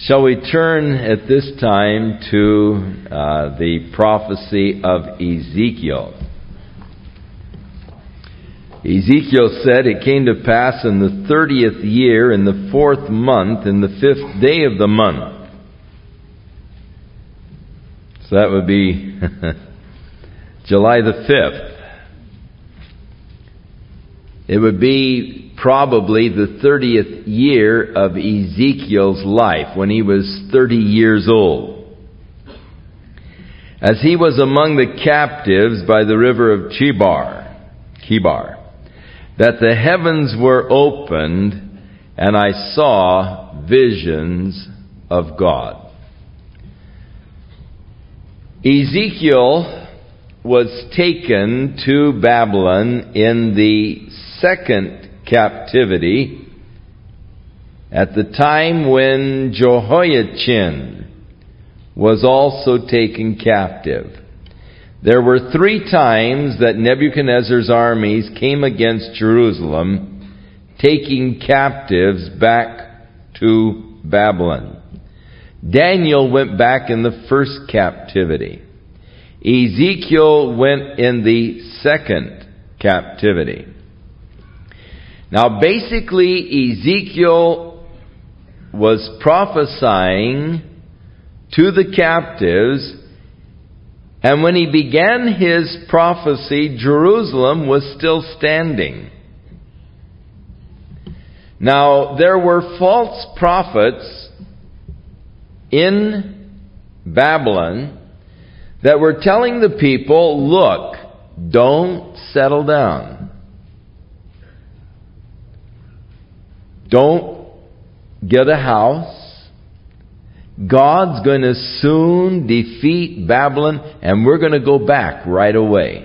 Shall we turn at this time to the prophecy of Ezekiel? Ezekiel said, "It came to pass in the 30th year, in the 4th month, in the 5th day of the month." So that would be July the 5th. It would be probably the 30th year of Ezekiel's life, when he was 30 years old. As he was among the captives by the river of Chebar, that the heavens were opened, and I saw visions of God. Ezekiel was taken to Babylon in the second captivity at the time when Jehoiachin was also taken captive. There were 3 times that Nebuchadnezzar's armies came against Jerusalem, taking captives back to Babylon. Daniel went back in the first captivity. Ezekiel went in the second captivity. Now basically, Ezekiel was prophesying to the captives, and when he began his prophecy, Jerusalem was still standing. Now, there were false prophets in Babylon that were telling the people, look, don't settle down. Don't get a house. God's going to soon defeat Babylon, and we're going to go back right away.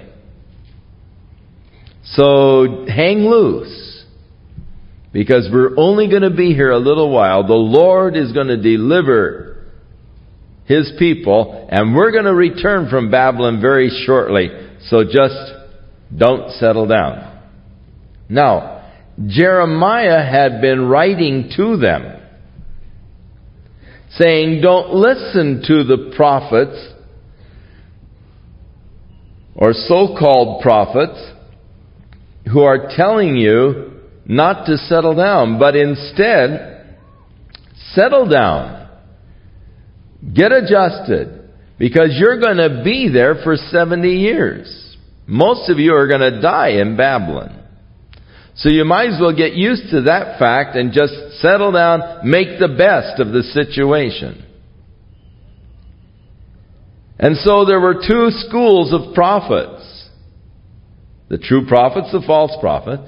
So hang loose, because we're only going to be here a little while. The Lord is going to deliver His people, and we're going to return from Babylon very shortly. So just don't settle down. Now, Jeremiah had been writing to them, saying, don't listen to the prophets, or so-called prophets, who are telling you not to settle down, but instead, settle down. Get adjusted, because you're going to be there for 70 years. Most of you are going to die in Babylon. So you might as well get used to that fact and just settle down, make the best of the situation. And so there were 2 schools of prophets. The true prophets, the false prophets.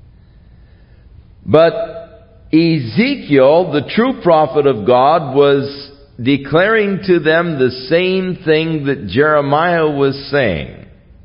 But Ezekiel, the true prophet of God, was declaring to them the same thing that Jeremiah was saying.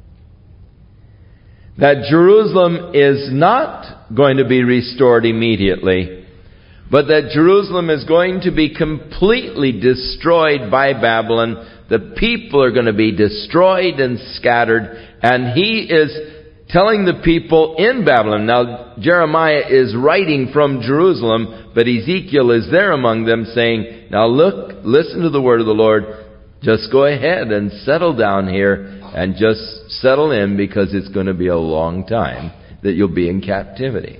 That Jerusalem is not going to be restored immediately, but that Jerusalem is going to be completely destroyed by Babylon. The people are going to be destroyed and scattered, and he is telling the people in Babylon. Now, Jeremiah is writing from Jerusalem, but Ezekiel is there among them saying, now look, listen to the word of the Lord. Just go ahead and settle down here and just settle in, because it's going to be a long time that you'll be in captivity.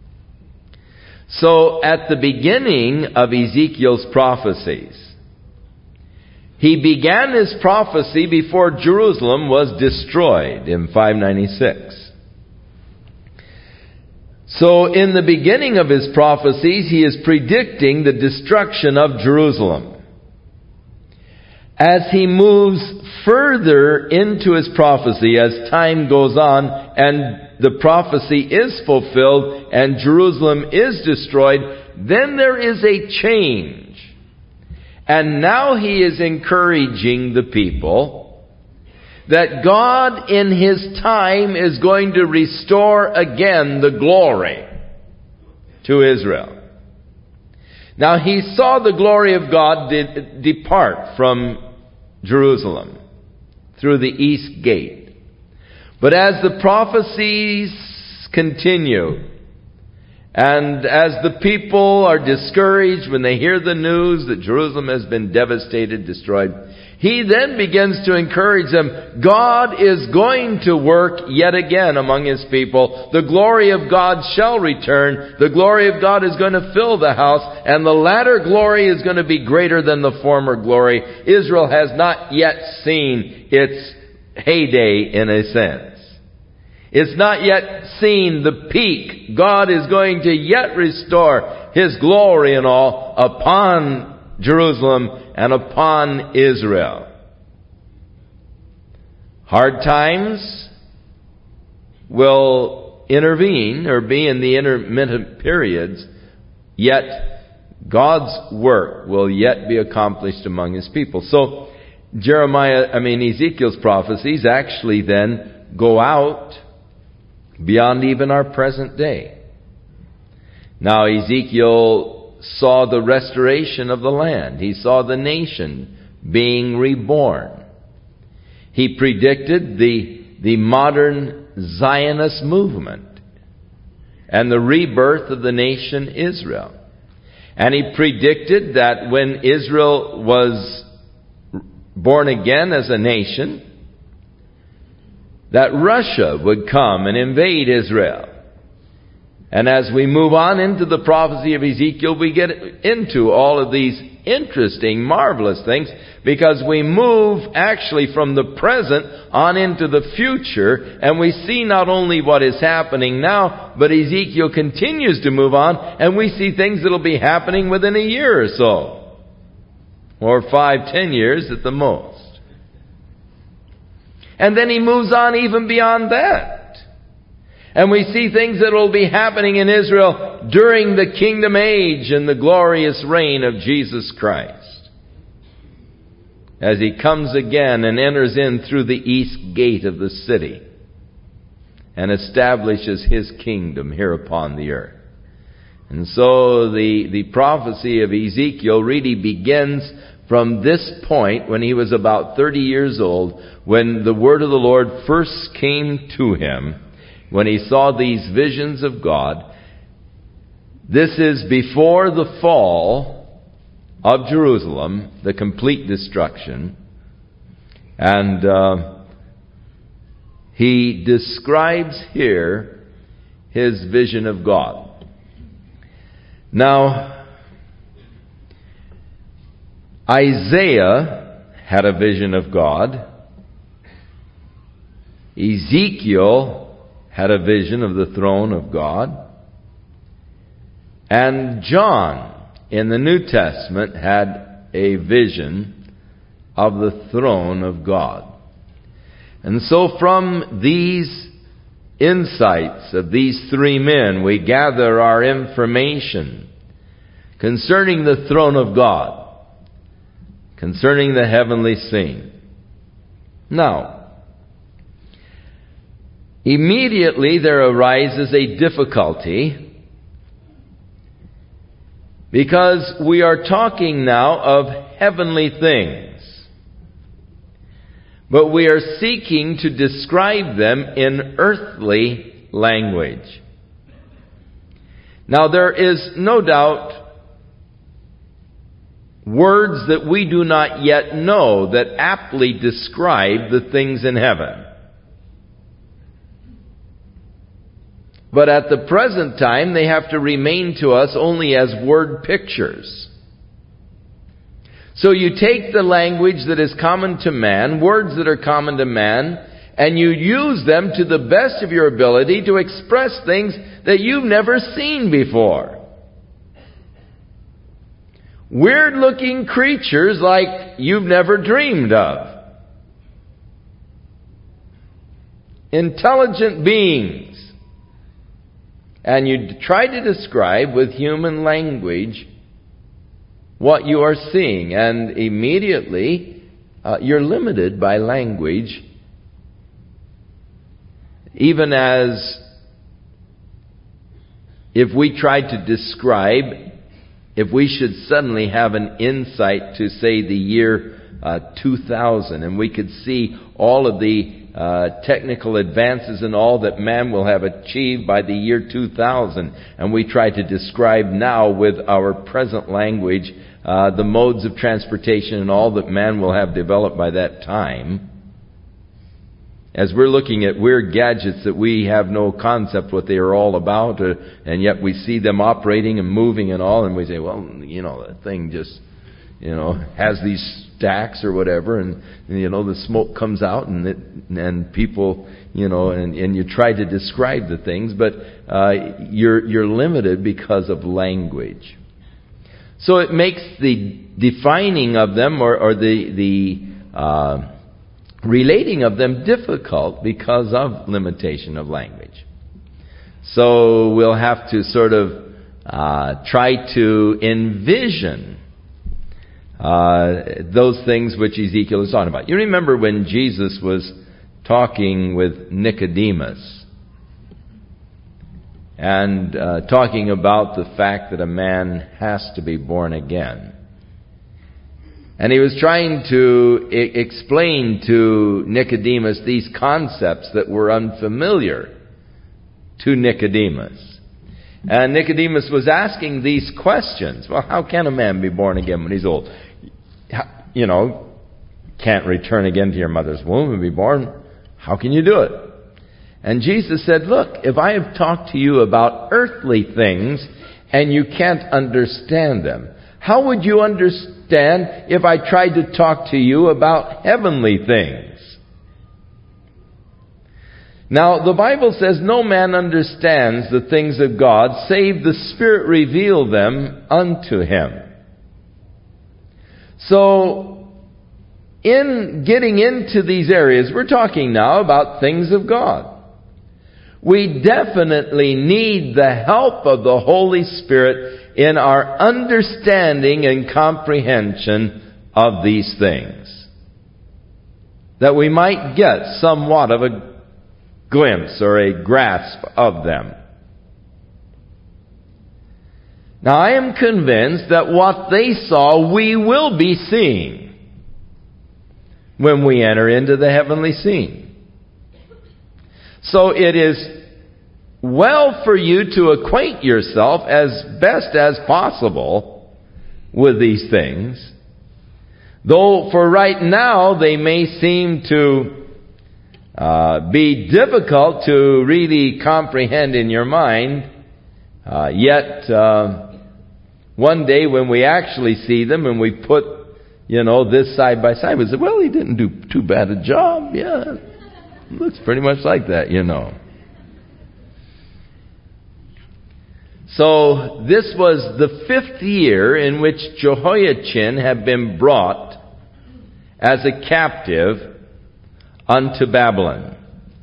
So at the beginning of Ezekiel's prophecies, he began his prophecy before Jerusalem was destroyed in 596. So in the beginning of his prophecies, he is predicting the destruction of Jerusalem. As he moves further into his prophecy, as time goes on and the prophecy is fulfilled and Jerusalem is destroyed, then there is a change. And now he is encouraging the people that God in His time is going to restore again the glory to Israel. Now he saw the glory of God depart from Jerusalem through the east gate. But as the prophecies continue, And as the people are discouraged when they hear the news that Jerusalem has been devastated, destroyed, he then begins to encourage them. God is going to work yet again among His people. The glory of God shall return. The glory of God is going to fill the house, and the latter glory is going to be greater than the former glory. Israel has not yet seen its heyday, in a sense. It's not yet seen the peak. God is going to yet restore His glory and all upon Jerusalem and upon Israel. Hard times will intervene or be in the intermittent periods, yet God's work will yet be accomplished among His people. So Ezekiel's prophecies actually then go out beyond even our present day. Now Ezekiel saw the restoration of the land. He saw the nation being reborn. He predicted the modern Zionist movement and the rebirth of the nation Israel. And he predicted that when Israel was born again as a nation, that Russia would come and invade Israel. And as we move on into the prophecy of Ezekiel, we get into all of these interesting, marvelous things, because we move actually from the present on into the future, and we see not only what is happening now, but Ezekiel continues to move on, and we see things that will be happening within a year or so, or 5-10 years at the most. And then he moves on even beyond that. And we see things that will be happening in Israel during the kingdom age and the glorious reign of Jesus Christ, as He comes again and enters in through the east gate of the city and establishes His kingdom here upon the earth. And so the prophecy of Ezekiel really begins from this point when he was about 30 years old, when the word of the Lord first came to him, when he saw these visions of God. This is before the fall of Jerusalem, the complete destruction. And he describes here his vision of God. Now, Isaiah had a vision of God. Ezekiel had a vision of the throne of God. And John in the New Testament had a vision of the throne of God. And so from these insights of these three men, we gather our information concerning the throne of God, concerning the heavenly scene. Now, immediately there arises a difficulty, because we are talking now of heavenly things, but we are seeking to describe them in earthly language. Now, there is no doubt words that we do not yet know that aptly describe the things in heaven. But at the present time, they have to remain to us only as word pictures. So you take the language that is common to man, words that are common to man, and you use them to the best of your ability to express things that you've never seen before. Weird-looking creatures like you've never dreamed of. Intelligent beings. And you try to describe with human language what you are seeing. And immediately, you're limited by language. Even as if we tried to describe, if we should suddenly have an insight to, say, the year 2000, and we could see all of the technical advances and all that man will have achieved by the year 2000. And we try to describe now with our present language the modes of transportation and all that man will have developed by that time. As we're looking at weird gadgets that we have no concept what they are all about, and yet we see them operating and moving and all, and we say, well, that thing just, has these stacks or whatever, and the smoke comes out, and people, and you try to describe the things, but you're limited because of language. So it makes the defining of them or the relating of them difficult because of limitation of language. So we'll have to sort of try to envision those things which Ezekiel is talking about. You remember when Jesus was talking with Nicodemus and talking about the fact that a man has to be born again. And he was trying to explain to Nicodemus these concepts that were unfamiliar to Nicodemus. And Nicodemus was asking these questions. Well, how can a man be born again when he's old? Can't return again to your mother's womb and be born. How can you do it? And Jesus said, look, if I have talked to you about earthly things and you can't understand them, how would you understand if I tried to talk to you about heavenly things? Now, the Bible says no man understands the things of God save the Spirit reveal them unto him. So, in getting into these areas, we're talking now about things of God. We definitely need the help of the Holy Spirit in our understanding and comprehension of these things, that we might get somewhat of a glimpse or a grasp of them. Now, I am convinced that what they saw, we will be seeing when we enter into the heavenly scene. So it is well for you to acquaint yourself as best as possible with these things. Though for right now they may seem to be difficult to really comprehend in your mind, yet one day when we actually see them and we put, this side by side, we say, well, he didn't do too bad a job. Yeah, looks pretty much like that, So this was the 5th year in which Jehoiachin had been brought as a captive unto Babylon.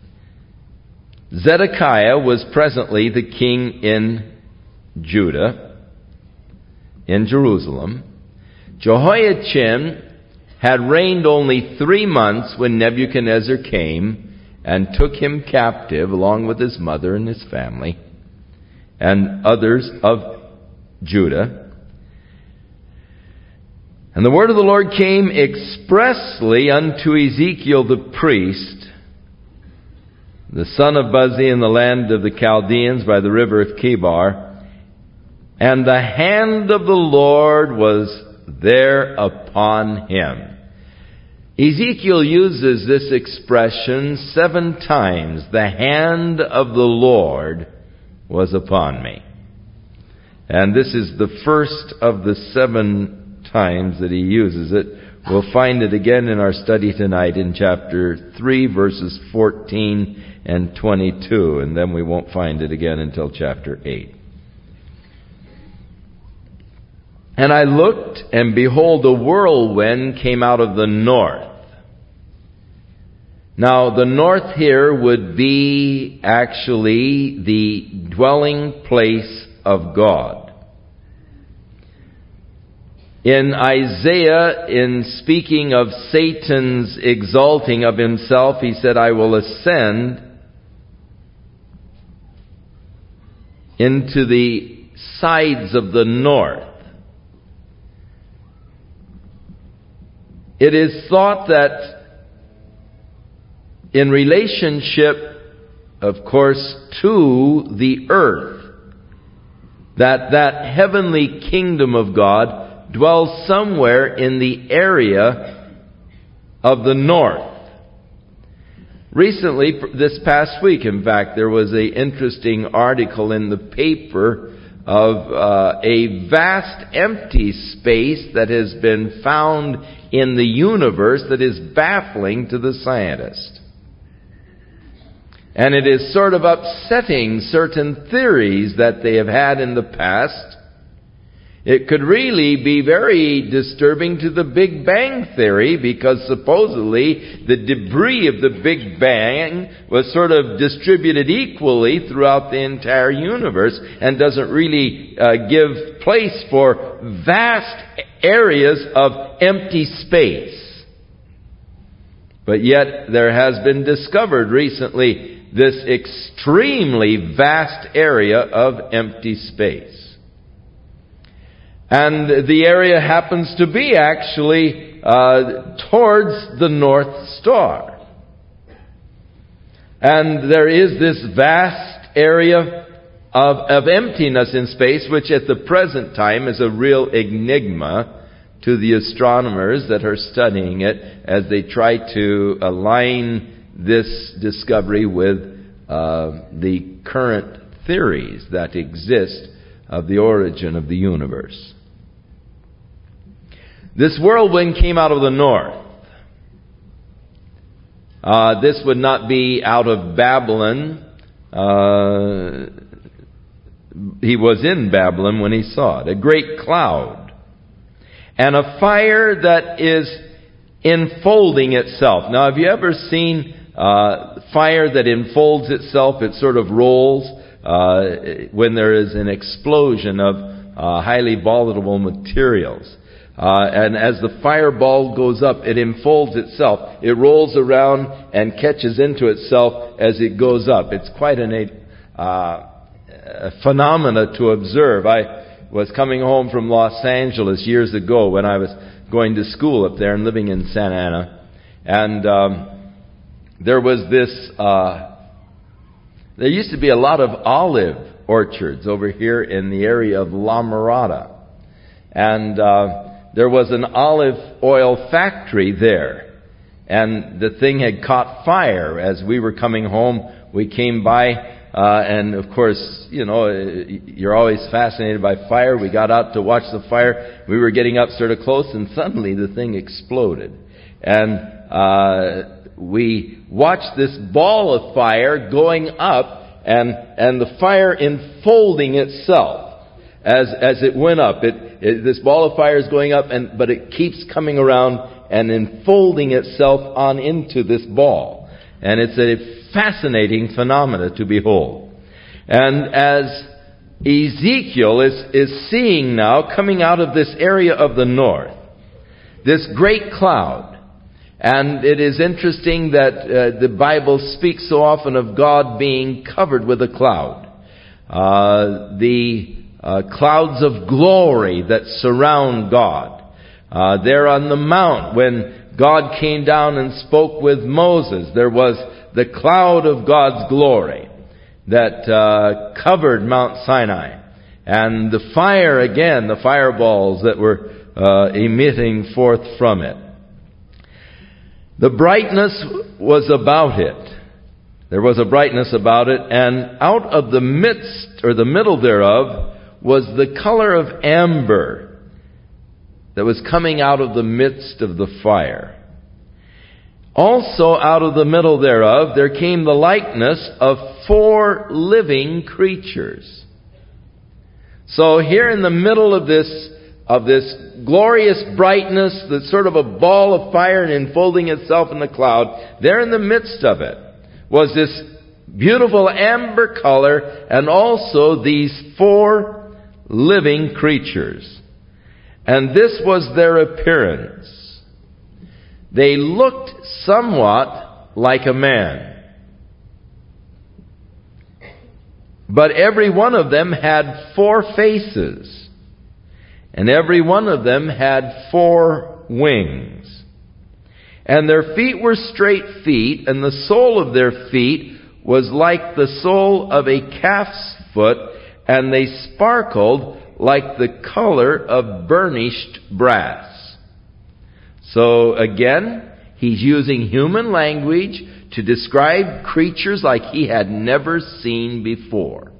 Zedekiah was presently the king in Judah, in Jerusalem. Jehoiachin had reigned only 3 months when Nebuchadnezzar came and took him captive along with his mother and his family and others of Judah. And the word of the Lord came expressly unto Ezekiel the priest, the son of Buzi, in the land of the Chaldeans by the river of Chebar. And the hand of the Lord was there upon him. Ezekiel uses this expression 7 times. The hand of the Lord was upon me. And this is the first of the 7 times that he uses it. We'll find it again in our study tonight in chapter 3, verses 14 and 22. And then we won't find it again until chapter 8. And I looked, and behold, a whirlwind came out of the north. Now, the north here would be actually the dwelling place of God. In Isaiah, in speaking of Satan's exalting of himself, he said, I will ascend into the sides of the north. It is thought that in relationship, of course, to the earth. That heavenly kingdom of God dwells somewhere in the area of the north. Recently, this past week, in fact, there was an interesting article in the paper of a vast empty space that has been found in the universe that is baffling to the scientist. And it is sort of upsetting certain theories that they have had in the past. It could really be very disturbing to the Big Bang Theory, because supposedly the debris of the Big Bang was sort of distributed equally throughout the entire universe and doesn't really give place for vast areas of empty space. But yet there has been discovered recently this extremely vast area of empty space. And the area happens to be actually towards the North Star. And there is this vast area of emptiness in space, which at the present time is a real enigma to the astronomers that are studying it as they try to align this discovery with the current theories that exist of the origin of the universe. This whirlwind came out of the north. This would not be out of Babylon. He was in Babylon when he saw it. A great cloud. And a fire that is enfolding itself. Now, have you ever seen fire that enfolds itself? It sort of rolls when there is an explosion of highly volatile materials. And as the fireball goes up, it enfolds itself. It rolls around and catches into itself as it goes up. It's quite a phenomena to observe. I was coming home from Los Angeles years ago when I was going to school up there and living in Santa Ana. And there was this... there used to be a lot of olive orchards over here in the area of La Mirada. And there was an olive oil factory there. And the thing had caught fire. As we were coming home, we came by, and of course, you know, you're always fascinated by fire. We got out to watch the fire. We were getting up sort of close, and suddenly the thing exploded. And we watched this ball of fire going up, and the fire enfolding itself. As it went up, this ball of fire is going up, but it keeps coming around and enfolding itself on into this ball. And it's a fascinating phenomena to behold. And as Ezekiel is seeing now, coming out of this area of the north, this great cloud. And it is interesting that the Bible speaks so often of God being covered with a cloud. Clouds of glory that surround God. There on the mount, when God came down and spoke with Moses, there was the cloud of God's glory that covered Mount Sinai. And the fire, again, the fireballs that were emitting forth from it. The brightness was about it. There was a brightness about it, and out of the midst, or the middle thereof, was the color of amber that was coming out of the midst of the fire. Also out of the middle thereof there came the likeness of 4 living creatures. So here in the middle of this glorious brightness, that's sort of a ball of fire and enfolding itself in the cloud, there in the midst of it was this beautiful amber color, and also these 4 living creatures. And this was their appearance. They looked somewhat like a man. But every one of them had 4 faces. And every one of them had 4 wings. And their feet were straight feet, and the sole of their feet was like the sole of a calf's foot, and they sparkled like the color of burnished brass. So again, he's using human language to describe creatures like he had never seen before.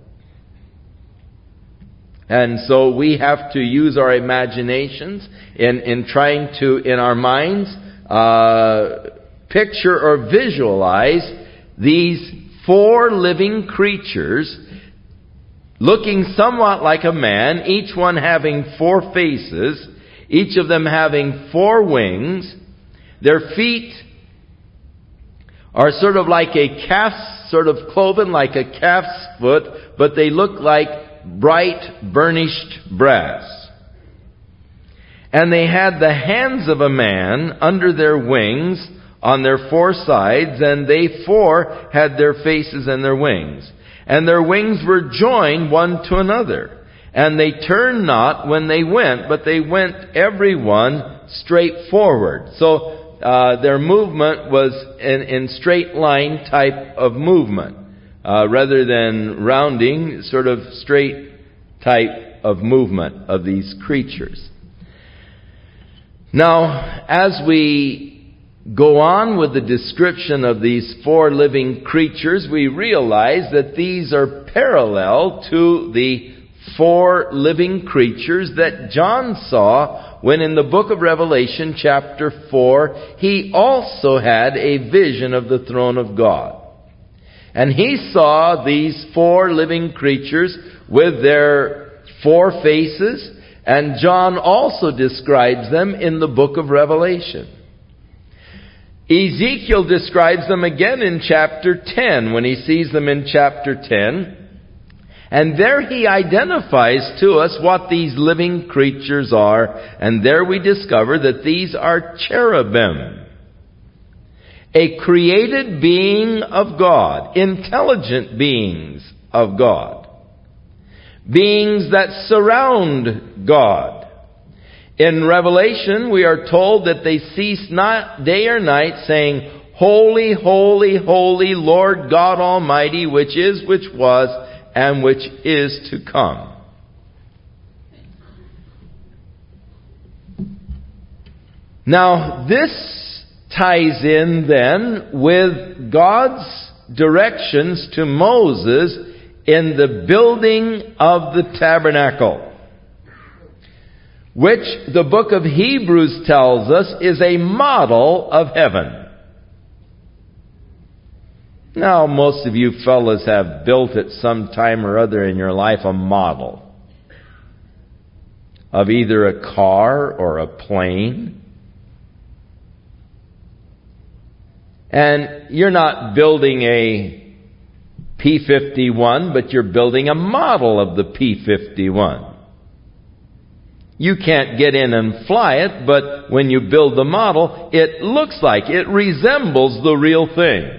And so we have to use our imaginations in trying to, in our minds, picture or visualize these 4 living creatures looking somewhat like a man, each one having 4 faces, each of them having 4 wings. Their feet are sort of like a calf's, sort of cloven like a calf's foot, but they look like bright burnished brass. And they had the hands of a man under their wings on their 4 sides, and they 4 had their faces and their wings. And their wings were joined one to another. And they turned not when they went, but they went every one straight forward. So their movement was in straight line type of movement, rather than rounding, sort of straight type of movement of these creatures. Now, as we go on with the description of these 4 living creatures, we realize that these are parallel to the 4 living creatures that John saw when in the book of Revelation chapter 4, he also had a vision of the throne of God. And he saw these 4 living creatures with their 4 faces, and John also describes them in the book of Revelation. Ezekiel describes them again in chapter 10, when he sees them in chapter 10. And there he identifies to us what these living creatures are. And there we discover that these are cherubim. A created being of God. Intelligent beings of God. Beings that surround God. In Revelation, we are told that they cease not day or night, saying, Holy, holy, holy, Lord God Almighty, which is, which was, and which is to come. Now, this ties in then with God's directions to Moses in the building of the tabernacle, which the book of Hebrews tells us is a model of heaven. Now, most of you fellas have built at some time or other in your life a model of either a car or a plane. And you're not building a P-51, but you're building a model of the P-51. You can't get in and fly it, but when you build the model, it looks like, it resembles the real thing.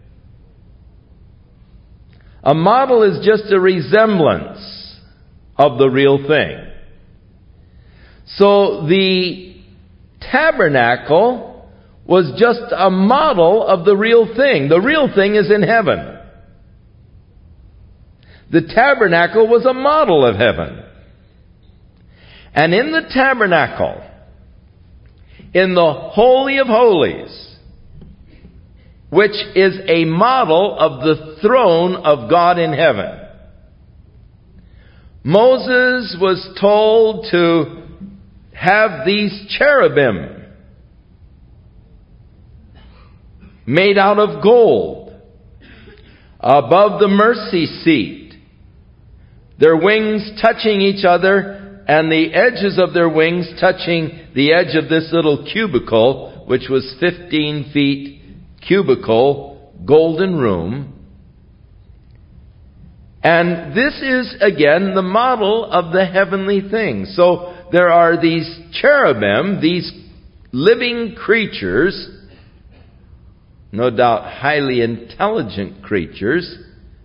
A model is just a resemblance of the real thing. So the tabernacle was just a model of the real thing. The real thing is in heaven. The tabernacle was a model of heaven. And in the tabernacle, in the Holy of Holies, which is a model of the throne of God in heaven, Moses was told to have these cherubim made out of gold above the mercy seat, their wings touching each other, and the edges of their wings touching the edge of this little cubicle, which was 15 feet cubicle, golden room. And this is, again, the model of the heavenly things. So there are these cherubim, these living creatures, no doubt highly intelligent creatures,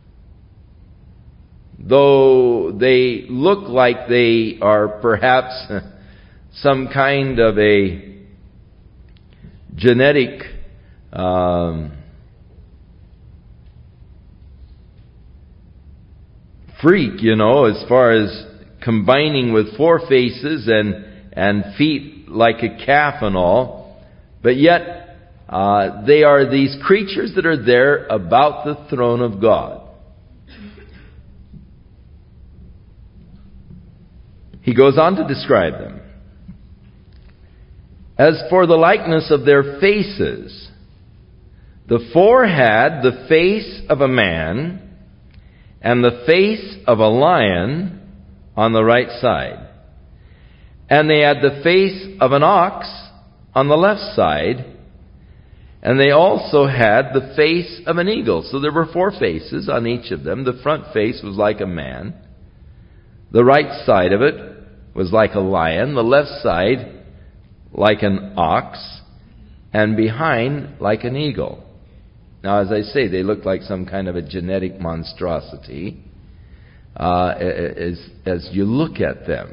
though they look like they are perhaps some kind of a genetic freak, as far as combining with 4 faces and feet like a calf and all. But yet, they are these creatures that are there about the throne of God. He goes on to describe them. As for the likeness of their faces, the 4 had the face of a man and the face of a lion on the right side. And they had the face of an ox on the left side. And they also had the face of an eagle. So there were 4 faces on each of them. The front face was like a man. The right side of it was like a lion. The left side like an ox. And behind like an eagle. Now, as I say, they look like some kind of a genetic monstrosity as you look at them.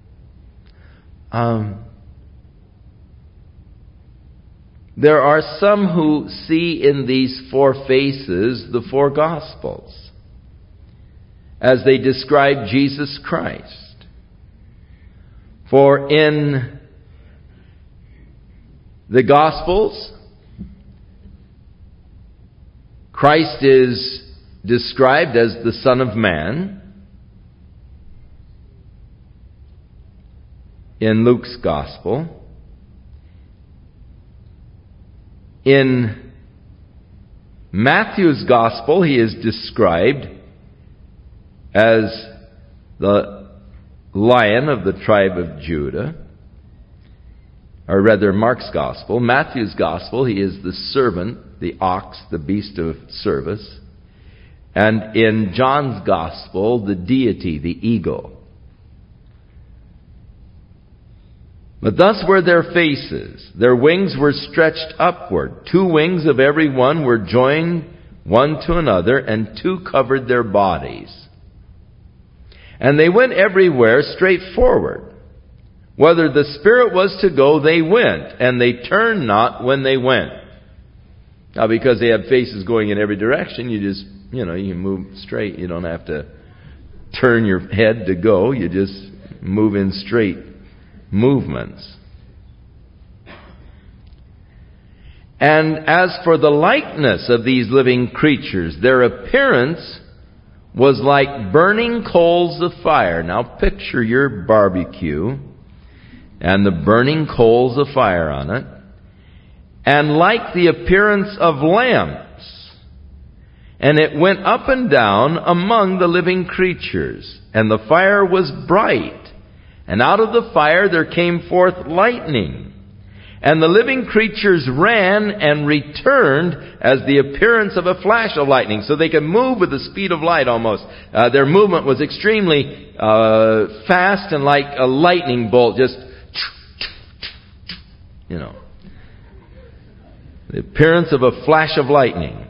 There are some who see in these 4 faces the 4 Gospels as they describe Jesus Christ. For in the Gospels, Christ is described as the Son of Man. In Luke's Gospel. In Matthew's Gospel, he is described as the Lion of the tribe of Judah. Or rather, Mark's Gospel. Matthew's Gospel, he is the servant, the ox, the beast of service. And in John's Gospel, the deity, the eagle. But thus were their faces. Their wings were stretched upward. 2 wings of every one were joined one to another, and 2 covered their bodies. And they went everywhere straight forward. Whether the Spirit was to go, they went, and they turned not when they went. Now, because they have faces going in every direction, you just, you move straight. You don't have to turn your head to go. You just move in straight movements. And as for the likeness of these living creatures, their appearance was like burning coals of fire. Now picture your barbecue and the burning coals of fire on it. And like the appearance of lamps. And it went up and down among the living creatures. And the fire was bright. And out of the fire there came forth lightning. And the living creatures ran and returned as the appearance of a flash of lightning. So they could move with the speed of light almost. Their movement was extremely fast and like a lightning bolt. Just, the appearance of a flash of lightning.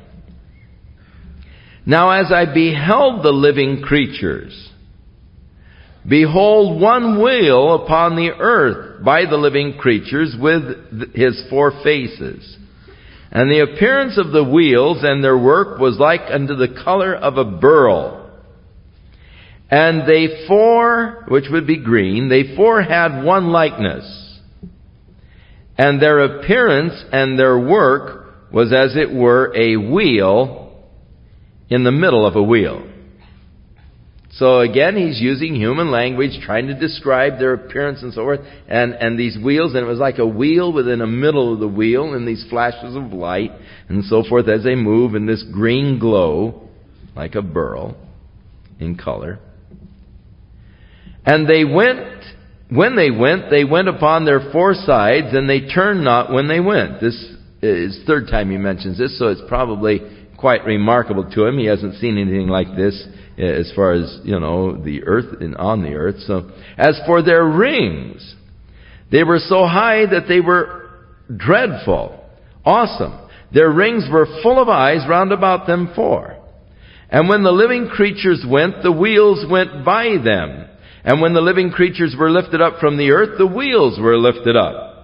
Now as I beheld the living creatures, behold, one wheel upon the earth by the living creatures with his 4 faces. And the appearance of the wheels and their work was like unto the color of a beryl. And they 4, which would be green, they 4 had one likeness. And their appearance and their work was as it were a wheel in the middle of a wheel. So again, he's using human language, trying to describe their appearance and so forth. And these wheels, and it was like a wheel within the middle of the wheel, and these flashes of light and so forth as they move in this green glow, like a beryl in color. And they went, when they went upon their 4 sides, and they turned not when they went. This is the 3rd time he mentions this, so it's probably quite remarkable to him. He hasn't seen anything like this as far as, the earth and on the earth. So, as for their rings, they were so high that they were dreadful, awesome. Their rings were full of eyes round about them 4. And when the living creatures went, the wheels went by them. And when the living creatures were lifted up from the earth, the wheels were lifted up.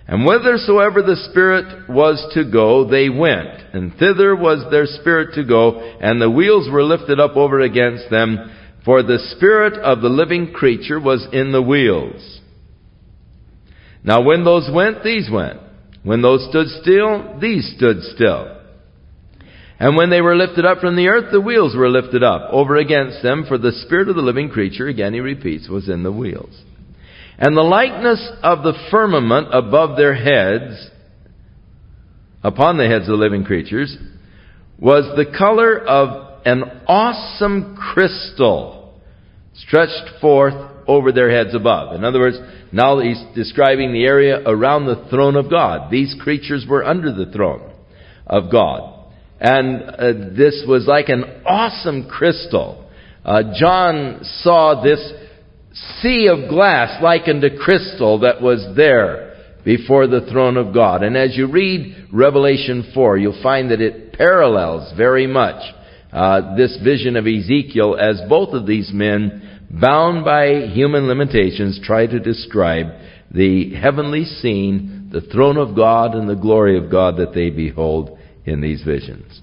And whithersoever the Spirit was to go, they went. And thither was their spirit to go, and the wheels were lifted up over against them, for the spirit of the living creature was in the wheels. Now when those went, these went. When those stood still, these stood still. And when they were lifted up from the earth, the wheels were lifted up over against them, for the spirit of the living creature, again he repeats, was in the wheels. And the likeness of the firmament above their heads, upon the heads of the living creatures, was the color of an awesome crystal stretched forth over their heads above. In other words, now he's describing the area around the throne of God. These creatures were under the throne of God. And this was like an awesome crystal. John saw this sea of glass likened to crystal that was there before the throne of God. And as you read Revelation 4, you'll find that it parallels very much this vision of Ezekiel, as both of these men, bound by human limitations, try to describe the heavenly scene, the throne of God and the glory of God that they behold in these visions.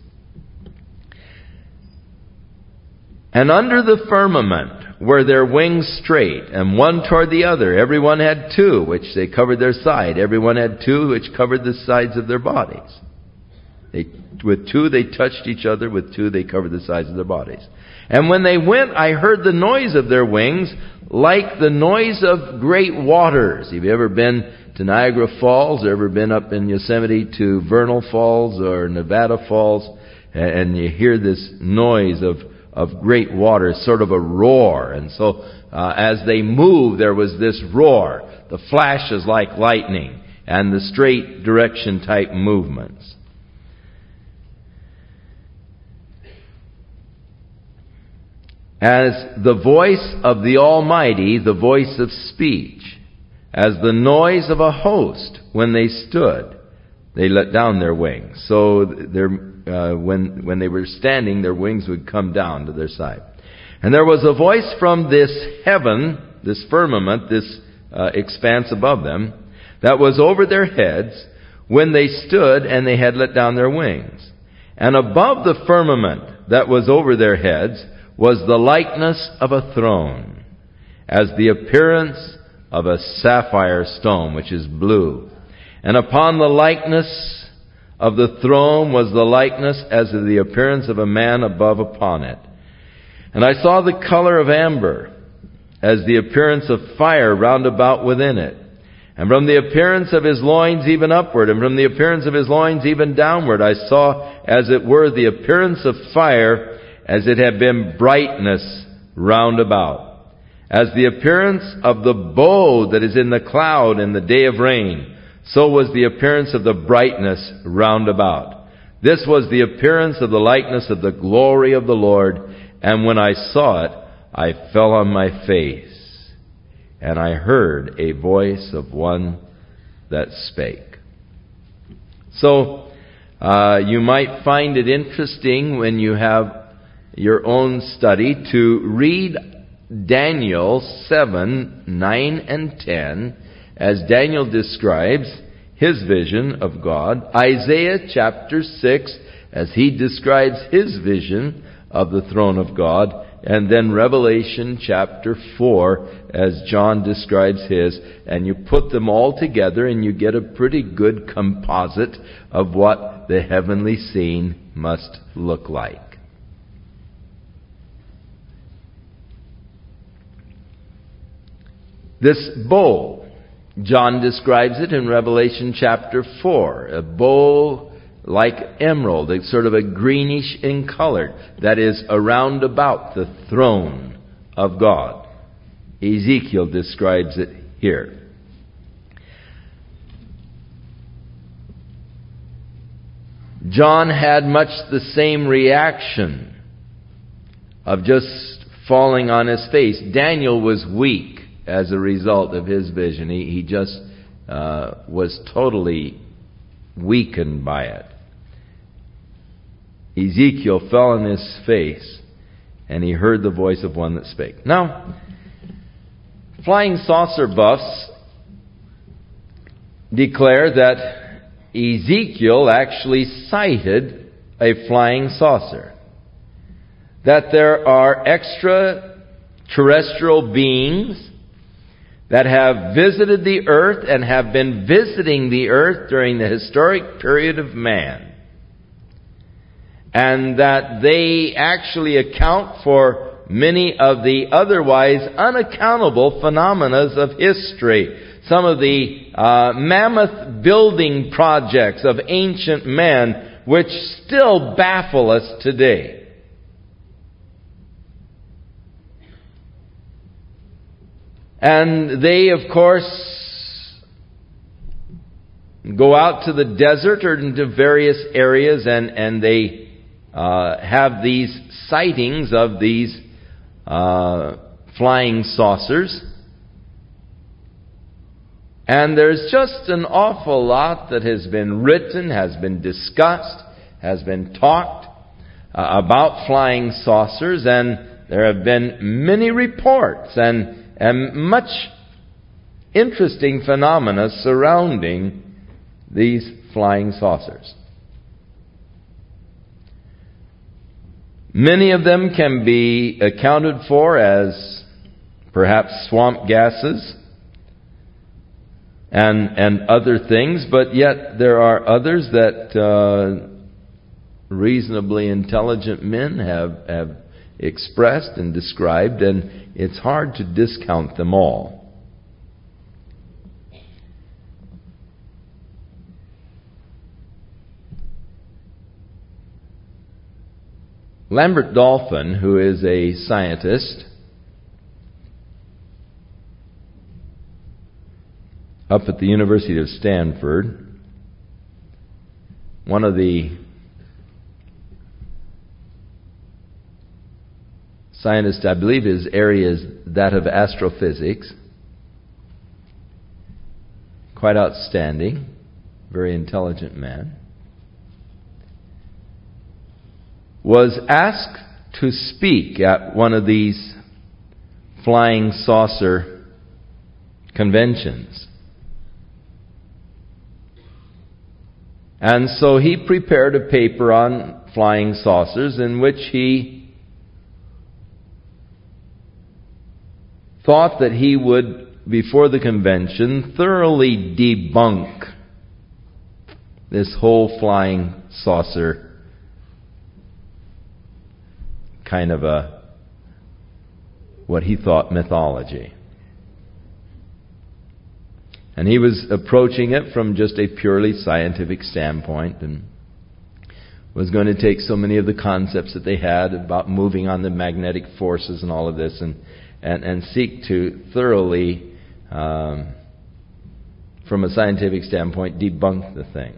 And under the firmament were their wings straight, and one toward the other. Every one had two, which they covered their side. Every one had two, which covered the sides of their bodies. With two they touched each other, with two they covered the sides of their bodies. And when they went, I heard the noise of their wings, like the noise of great waters. Have you ever been to Niagara Falls, or ever been up in Yosemite to Vernal Falls or Nevada Falls, and you hear this noise of great water, sort of a roar. And so as they moved, there was this roar, the flashes like lightning, and the straight direction type movements. As the voice of the Almighty, the voice of speech, as the noise of a host when they stood, they let down their wings. So when they were standing, their wings would come down to their side. And there was a voice from this heaven, this firmament, this expanse above them, that was over their heads when they stood and they had let down their wings. And above the firmament that was over their heads was the likeness of a throne, as the appearance of a sapphire stone, which is blue. And upon the likeness of the throne was the likeness as of the appearance of a man above upon it. And I saw the color of amber, as the appearance of fire round about within it. And from the appearance of his loins even upward, and from the appearance of his loins even downward, I saw as it were the appearance of fire, as it had been brightness round about. As the appearance of the bow that is in the cloud in the day of rain, so was the appearance of the brightness round about. This was the appearance of the likeness of the glory of the Lord. And when I saw it, I fell on my face, and I heard a voice of one that spake. So, you might find it interesting when you have your own study to read Daniel 7, 9, and 10, as Daniel describes his vision of God. Isaiah chapter 6, as he describes his vision of the throne of God. And then Revelation chapter 4, as John describes his. And you put them all together and you get a pretty good composite of what the heavenly scene must look like. This bowl, John describes it in Revelation chapter 4. A bowl like emerald. It's sort of a greenish in color that is around about the throne of God. Ezekiel describes it here. John had much the same reaction of just falling on his face. Daniel was weak as a result of his vision. He just was totally weakened by it. Ezekiel fell on his face, and he heard the voice of one that spake. Now, flying saucer buffs declare that Ezekiel actually sighted a flying saucer. That there are extraterrestrial beings that have visited the earth and have been visiting the earth during the historic period of man. And that they actually account for many of the otherwise unaccountable phenomena of history. Some of the mammoth building projects of ancient men which still baffle us today. And they, of course, go out to the desert or into various areas and they have these sightings of these flying saucers. And there's just an awful lot that has been written, has been discussed, has been talked about flying saucers, and there have been many reports and much interesting phenomena surrounding these flying saucers. Many of them can be accounted for as perhaps swamp gases and other things, but yet there are others that reasonably intelligent men have expressed and described, and it's hard to discount them all. Lambert Dolphin, who is a scientist up at the University of Stanford, one of the scientists, I believe his area is that of astrophysics, quite outstanding, very intelligent man, was asked to speak at one of these flying saucer conventions. And so he prepared a paper on flying saucers in which he thought that he would, before the convention, thoroughly debunk this whole flying saucer kind of what he thought mythology. And he was approaching it from just a purely scientific standpoint and was going to take so many of the concepts that they had about moving on the magnetic forces and all of this and seek to thoroughly, from a scientific standpoint, debunk the thing.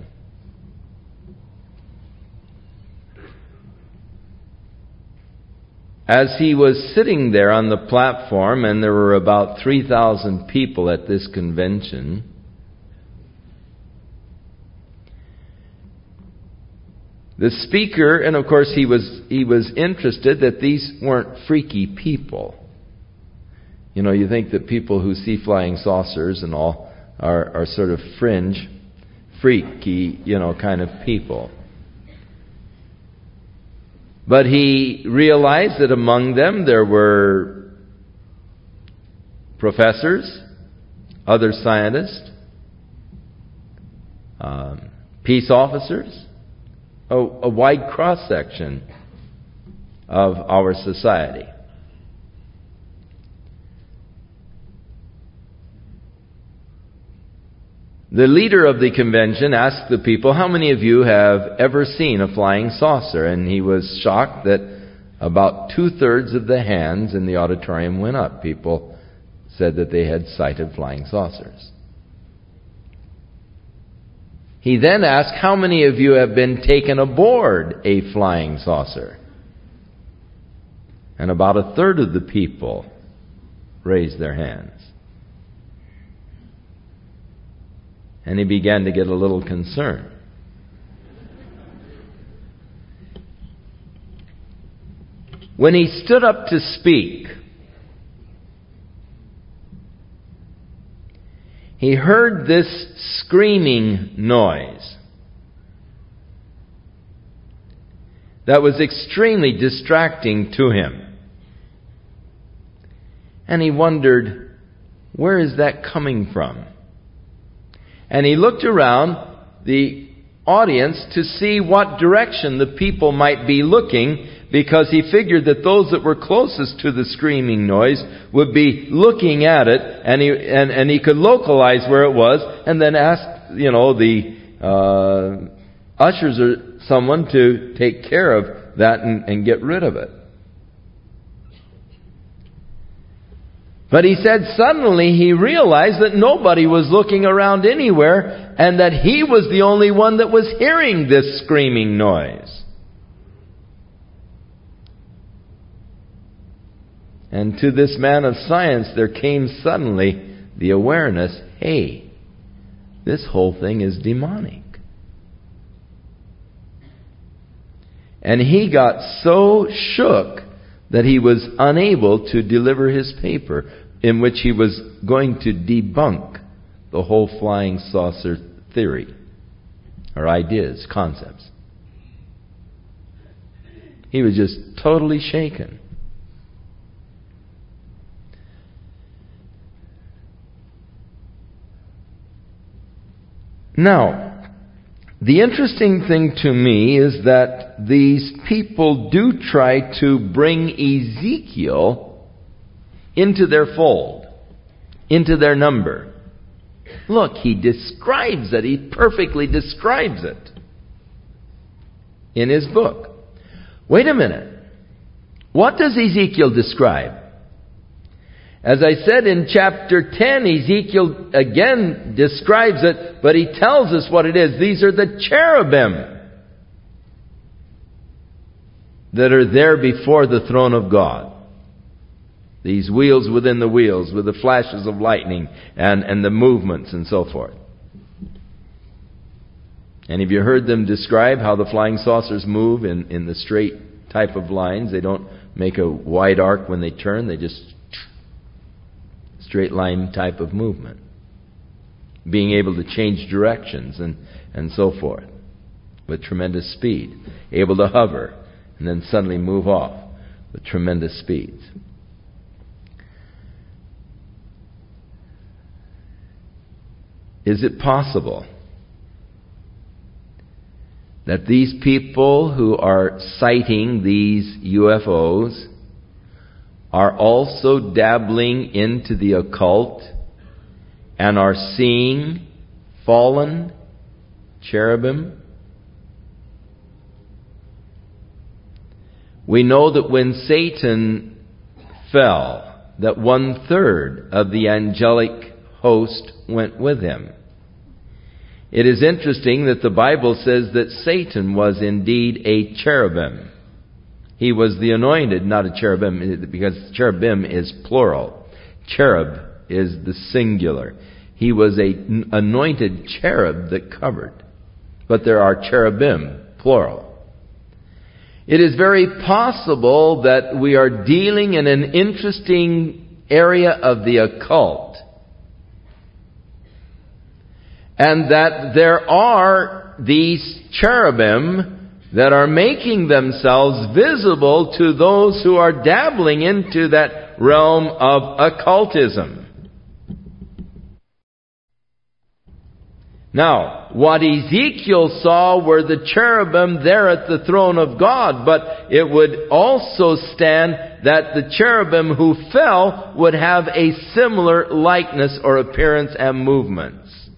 As he was sitting there on the platform, and there were about 3,000 people at this convention, the speaker, and of course he was interested that these weren't freaky people. You know, you think that people who see flying saucers and all are sort of fringe, freaky, kind of people. But he realized that among them there were professors, other scientists, peace officers, a wide cross-section of our society. The leader of the convention asked the people, how many of you have ever seen a flying saucer? And he was shocked that about 2/3 of the hands in the auditorium went up. People said that they had sighted flying saucers. He then asked, how many of you have been taken aboard a flying saucer? And about 1/3 of the people raised their hands. And he began to get a little concerned. When he stood up to speak, he heard this screaming noise that was extremely distracting to him. And he wondered, where is that coming from? And he looked around the audience to see what direction the people might be looking, because he figured that those that were closest to the screaming noise would be looking at it, and he could localize where it was, and then ask, the ushers or someone to take care of that and get rid of it. But he said suddenly he realized that nobody was looking around anywhere, and that he was the only one that was hearing this screaming noise. And to this man of science there came suddenly the awareness, hey, this whole thing is demonic. And he got so shook that he was unable to deliver his paper, in which he was going to debunk the whole flying saucer theory, or ideas, concepts. He was just totally shaken. Now, the interesting thing to me is that these people do try to bring Ezekiel into their fold, into their number. Look, he describes it. He perfectly describes it in his book. Wait a minute. What does Ezekiel describe? As I said in chapter 10, Ezekiel again describes it, but he tells us what it is. These are the cherubim that are there before the throne of God. These wheels within the wheels with the flashes of lightning and the movements and so forth. And have you heard them describe how the flying saucers move in the straight type of lines? They don't make a wide arc when they turn. They just straight line type of movement. Being able to change directions and so forth with tremendous speed. Able to hover and then suddenly move off with tremendous speeds. Is it possible that these people who are sighting these UFOs are also dabbling into the occult and are seeing fallen cherubim? We know that when Satan fell, that 1/3 of the angelic host went with him. It is interesting that the Bible says that Satan was indeed a cherubim. He was the anointed, not a cherubim, because cherubim is plural. Cherub is the singular. He was an anointed cherub that covered. But there are cherubim, plural. It is very possible that we are dealing in an interesting area of the occult, and that there are these cherubim that are making themselves visible to those who are dabbling into that realm of occultism. Now, what Ezekiel saw were the cherubim there at the throne of God, but it would also stand that the cherubim who fell would have a similar likeness or appearance and movements.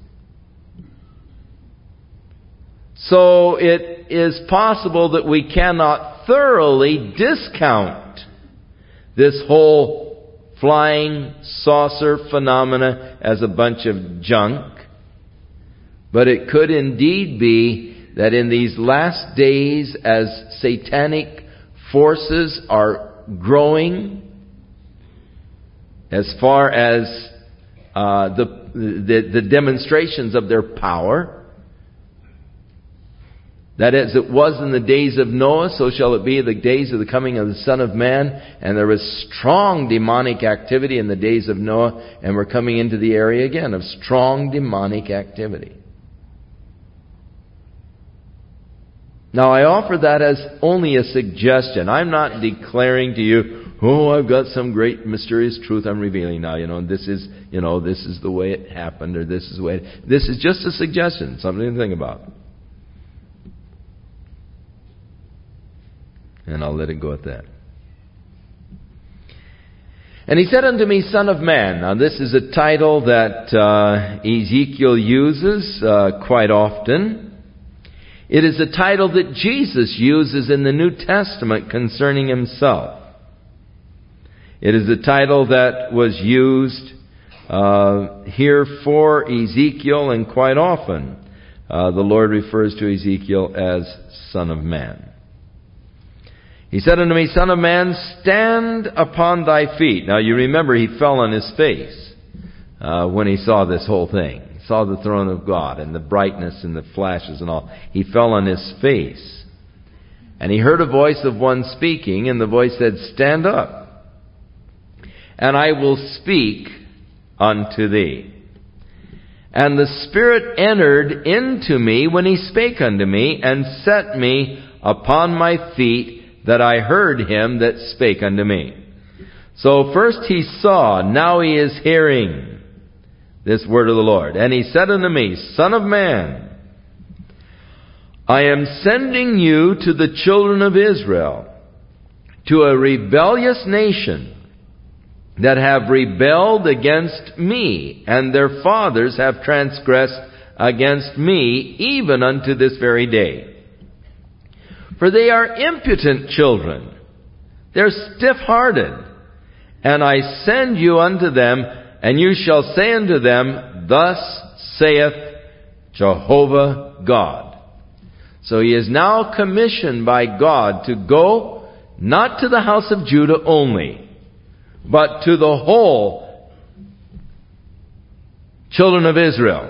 So it is possible that we cannot thoroughly discount this whole flying saucer phenomena as a bunch of junk. But it could indeed be that in these last days, as satanic forces are growing, as far as the demonstrations of their power, That as it was in the days of Noah, so shall it be in the days of the coming of the Son of Man. And there was strong demonic activity in the days of Noah, and we're coming into the area again of strong demonic activity. Now, I offer that as only a suggestion. I'm not declaring to you, oh, I've got some great mysterious truth I'm revealing now. This is the way it happened, or this is the way. This is just a suggestion, something to think about. And I'll let it go at that. And he said unto me, Son of man. Now, this is a title that Ezekiel uses quite often. It is a title that Jesus uses in the New Testament concerning himself. It is a title that was used here for Ezekiel, and quite often the Lord refers to Ezekiel as Son of Man. He said unto me, Son of man, stand upon thy feet. Now you remember he fell on his face when he saw this whole thing. He saw the throne of God and the brightness and the flashes and all. He fell on his face. And he heard a voice of one speaking, and the voice said, Stand up, and I will speak unto thee. And the Spirit entered into me when he spake unto me, and set me upon my feet, that I heard him that spake unto me. So first he saw, now he is hearing this word of the Lord. And he said unto me, Son of man, I am sending you to the children of Israel, to a rebellious nation that have rebelled against me, and their fathers have transgressed against me, even unto this very day. For they are impotent children. They're stiff-hearted. And I send you unto them, and you shall say unto them, Thus saith Jehovah God. So he is now commissioned by God to go, not to the house of Judah only, but to the whole children of Israel.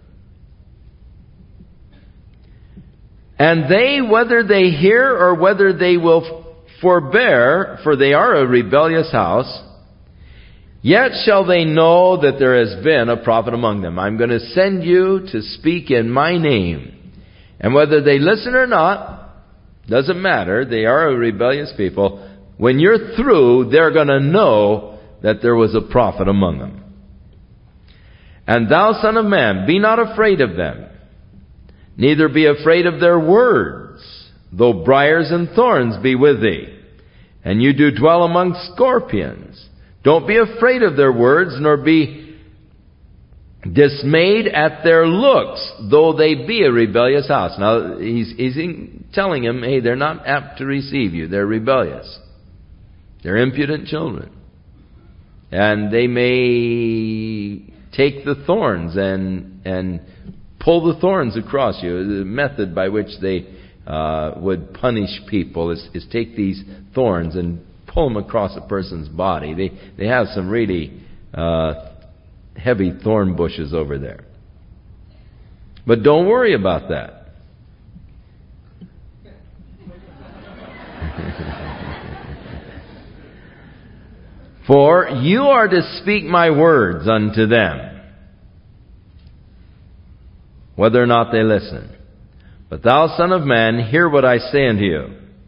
And they, whether they hear or whether they will forbear, for they are a rebellious house, yet shall they know that there has been a prophet among them. I'm going to send you to speak in my name. And whether they listen or not, doesn't matter. They are a rebellious people. When you're through, they're going to know that there was a prophet among them. And thou, son of man, be not afraid of them. Neither be afraid of their words, though briars and thorns be with thee, and you do dwell among scorpions. Don't be afraid of their words, nor be dismayed at their looks, though they be a rebellious house. Now, he's telling him, hey, they're not apt to receive you. They're rebellious. They're impudent children. And they may take the thorns and pull the thorns across you. The method by which they would punish people is take these thorns and pull them across a person's body. They have some really heavy thorn bushes over there. But don't worry about that. For you are to speak my words unto them, whether or not they listen. But thou, son of man, hear what I say unto you.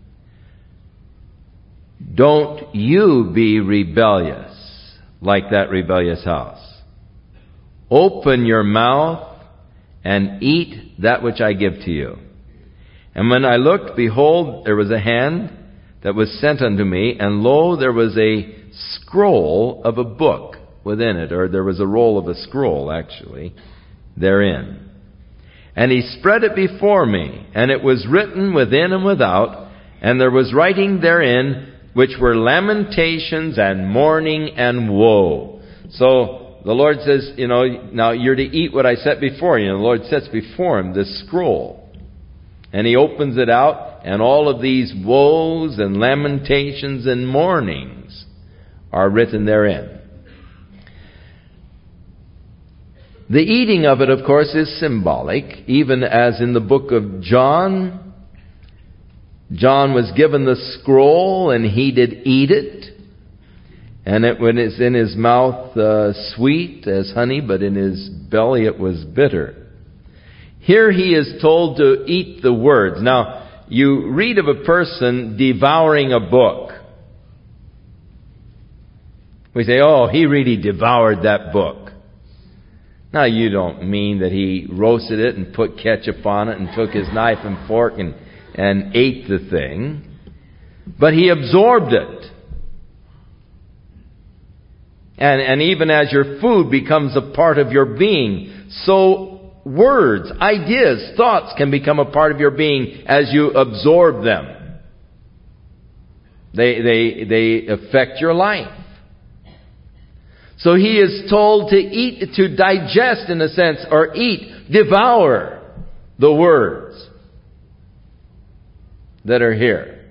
Don't you be rebellious like that rebellious house. Open your mouth and eat that which I give to you. And when I looked, behold, there was a hand that was sent unto me, and lo, there was a scroll of a book within it, or there was a roll of a scroll, actually, therein. And he spread it before me, and it was written within and without, and there was writing therein, which were lamentations and mourning and woe. So the Lord says, now you're to eat what I set before you. And the Lord sets before him this scroll. And he opens it out, and all of these woes and lamentations and mournings are written therein. The eating of it, of course, is symbolic, even as in the book of John, John was given the scroll, and he did eat it. And when it's in his mouth, sweet as honey, but in his belly it was bitter. Here he is told to eat the words. Now, you read of a person devouring a book. We say, oh, he really devoured that book. Now, you don't mean that he roasted it and put ketchup on it and took his knife and fork and ate the thing. But he absorbed it. And even as your food becomes a part of your being, so words, ideas, thoughts can become a part of your being as you absorb them. They affect your life. So he is told to eat, to digest in a sense, or eat, devour the words that are here.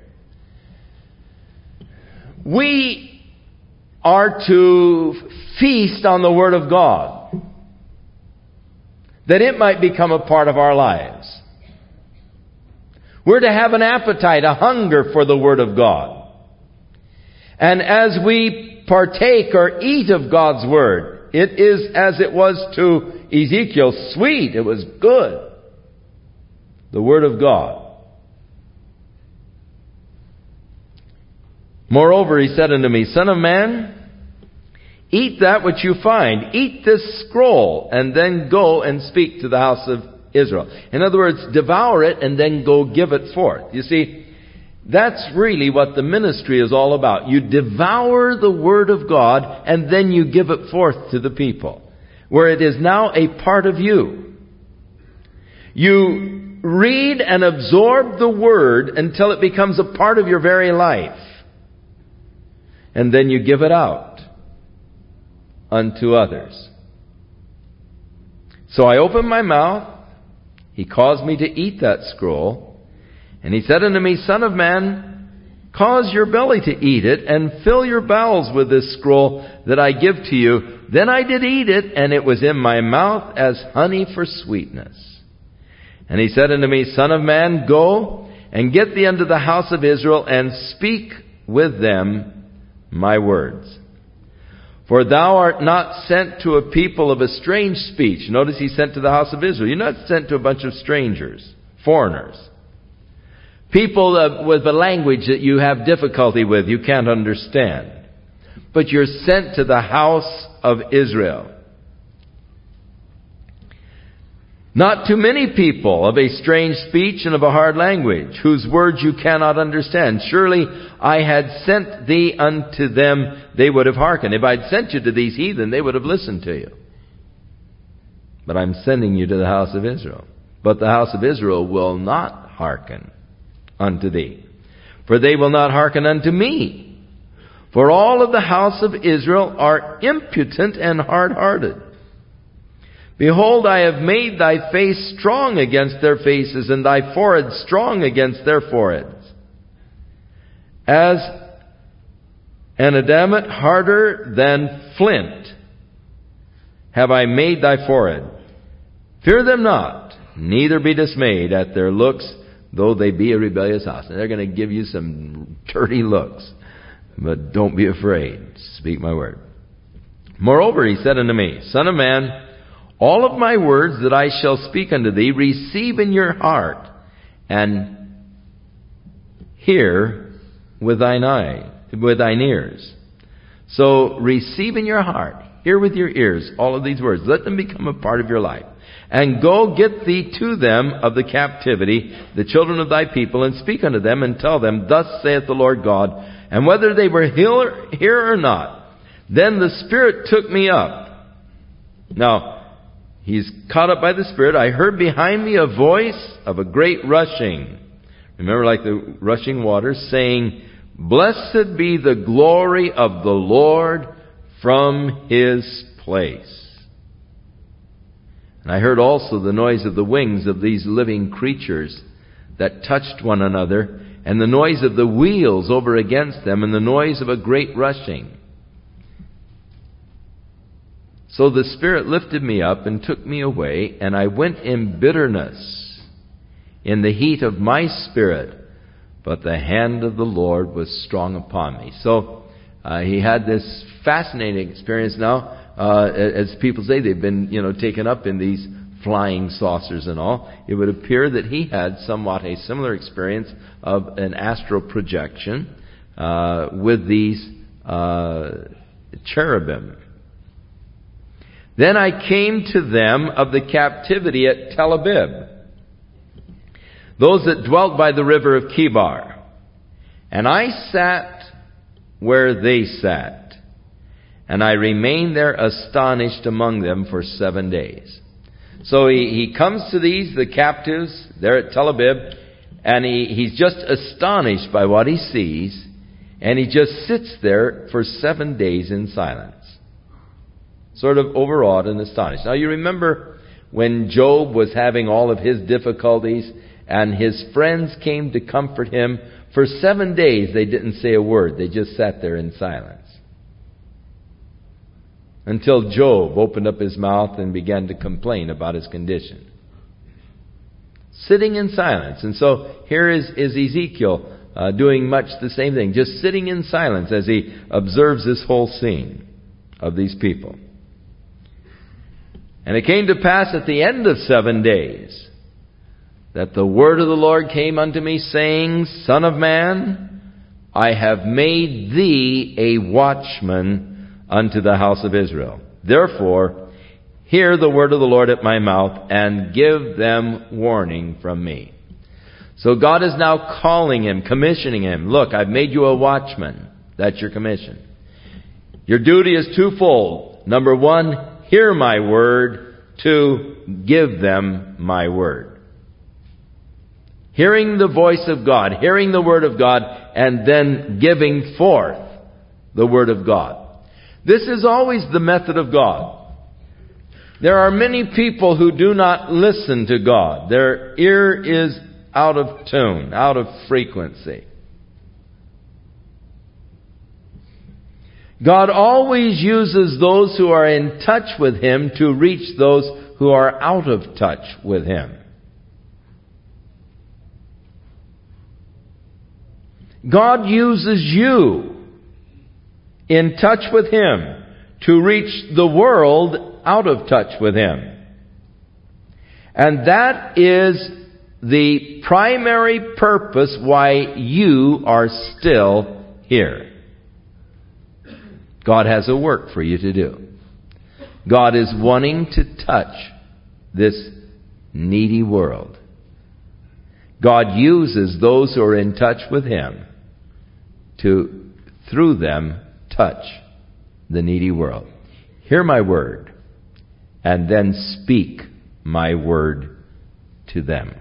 We are to feast on the Word of God, that it might become a part of our lives. We're to have an appetite, a hunger for the Word of God. And as we partake or eat of God's Word, it is as it was to Ezekiel, sweet, it was good. The Word of God. Moreover, he said unto me, Son of man, eat that which you find. Eat this scroll, and then go and speak to the house of Israel. In other words, devour it and then go give it forth. You see, that's really what the ministry is all about. You devour the Word of God, and then you give it forth to the people, where it is now a part of you. You read and absorb the Word until it becomes a part of your very life. And then you give it out unto others. So I opened my mouth. He caused me to eat that scroll. And he said unto me, Son of man, cause your belly to eat it, and fill your bowels with this scroll that I give to you. Then I did eat it, and it was in my mouth as honey for sweetness. And he said unto me, Son of man, go and get thee unto the house of Israel, and speak with them my words. For thou art not sent to a people of a strange speech. Notice he sent to the house of Israel. You're not sent to a bunch of strangers, foreigners. People with a language that you have difficulty with, you can't understand. But you're sent to the house of Israel. Not to many people of a strange speech and of a hard language, whose words you cannot understand. Surely I had sent thee unto them, they would have hearkened. If I'd sent you to these heathen, they would have listened to you. But I'm sending you to the house of Israel. But the house of Israel will not hearken unto thee, for they will not hearken unto me. For all of the house of Israel are impudent and hard-hearted. Behold, I have made thy face strong against their faces, and thy forehead strong against their foreheads. As an adamant harder than flint have I made thy forehead. Fear them not, neither be dismayed at their looks, though they be a rebellious house. And they're going to give you some dirty looks, but don't be afraid. Speak my word. Moreover, he said unto me, Son of man, all of my words that I shall speak unto thee, receive in your heart, and hear with thine ears. So receive in your heart, hear with your ears all of these words. Let them become a part of your life. And go get thee to them of the captivity, the children of thy people, and speak unto them, and tell them, Thus saith the Lord God, and whether they were here or not. Then the Spirit took me up. Now, he's caught up by the Spirit. I heard behind me a voice of a great rushing. Remember, like the rushing waters, saying, Blessed be the glory of the Lord from His place. And I heard also the noise of the wings of these living creatures that touched one another, and the noise of the wheels over against them, and the noise of a great rushing. So the Spirit lifted me up and took me away, and I went in bitterness, in the heat of my spirit, but the hand of the Lord was strong upon me. So he had this fascinating experience now. As people say, they've been, taken up in these flying saucers and all. It would appear that he had somewhat a similar experience of an astral projection with these cherubim. Then I came to them of the captivity at Tel Abib, those that dwelt by the river of Chebar. And I sat where they sat, and I remained there astonished among them for 7 days. So he comes to the captives there at Tel Abib, and he's just astonished by what he sees, and he just sits there for 7 days in silence, sort of overawed and astonished. Now you remember when Job was having all of his difficulties, and his friends came to comfort him. For 7 days they didn't say a word. They just sat there in silence. Until Job opened up his mouth and began to complain about his condition. Sitting in silence. And so here is Ezekiel doing much the same thing. Just sitting in silence as he observes this whole scene of these people. And it came to pass at the end of 7 days that the word of the Lord came unto me, saying, Son of man, I have made thee a watchman unto the house of Israel. Therefore, hear the word of the Lord at my mouth, and give them warning from me. So God is now calling him, commissioning him. Look, I've made you a watchman. That's your commission. Your duty is twofold. Number one, hear my word. Two, give them my word. Hearing the voice of God, hearing the word of God, and then giving forth the word of God. This is always the method of God. There are many people who do not listen to God. Their ear is out of tune, out of frequency. God always uses those who are in touch with Him to reach those who are out of touch with Him. God uses you in touch with Him to reach the world out of touch with Him. And that is the primary purpose why you are still here. God has a work for you to do. God is wanting to touch this needy world. God uses those who are in touch with Him to, through them, touch the needy world. Hear my word, and then speak my word to them.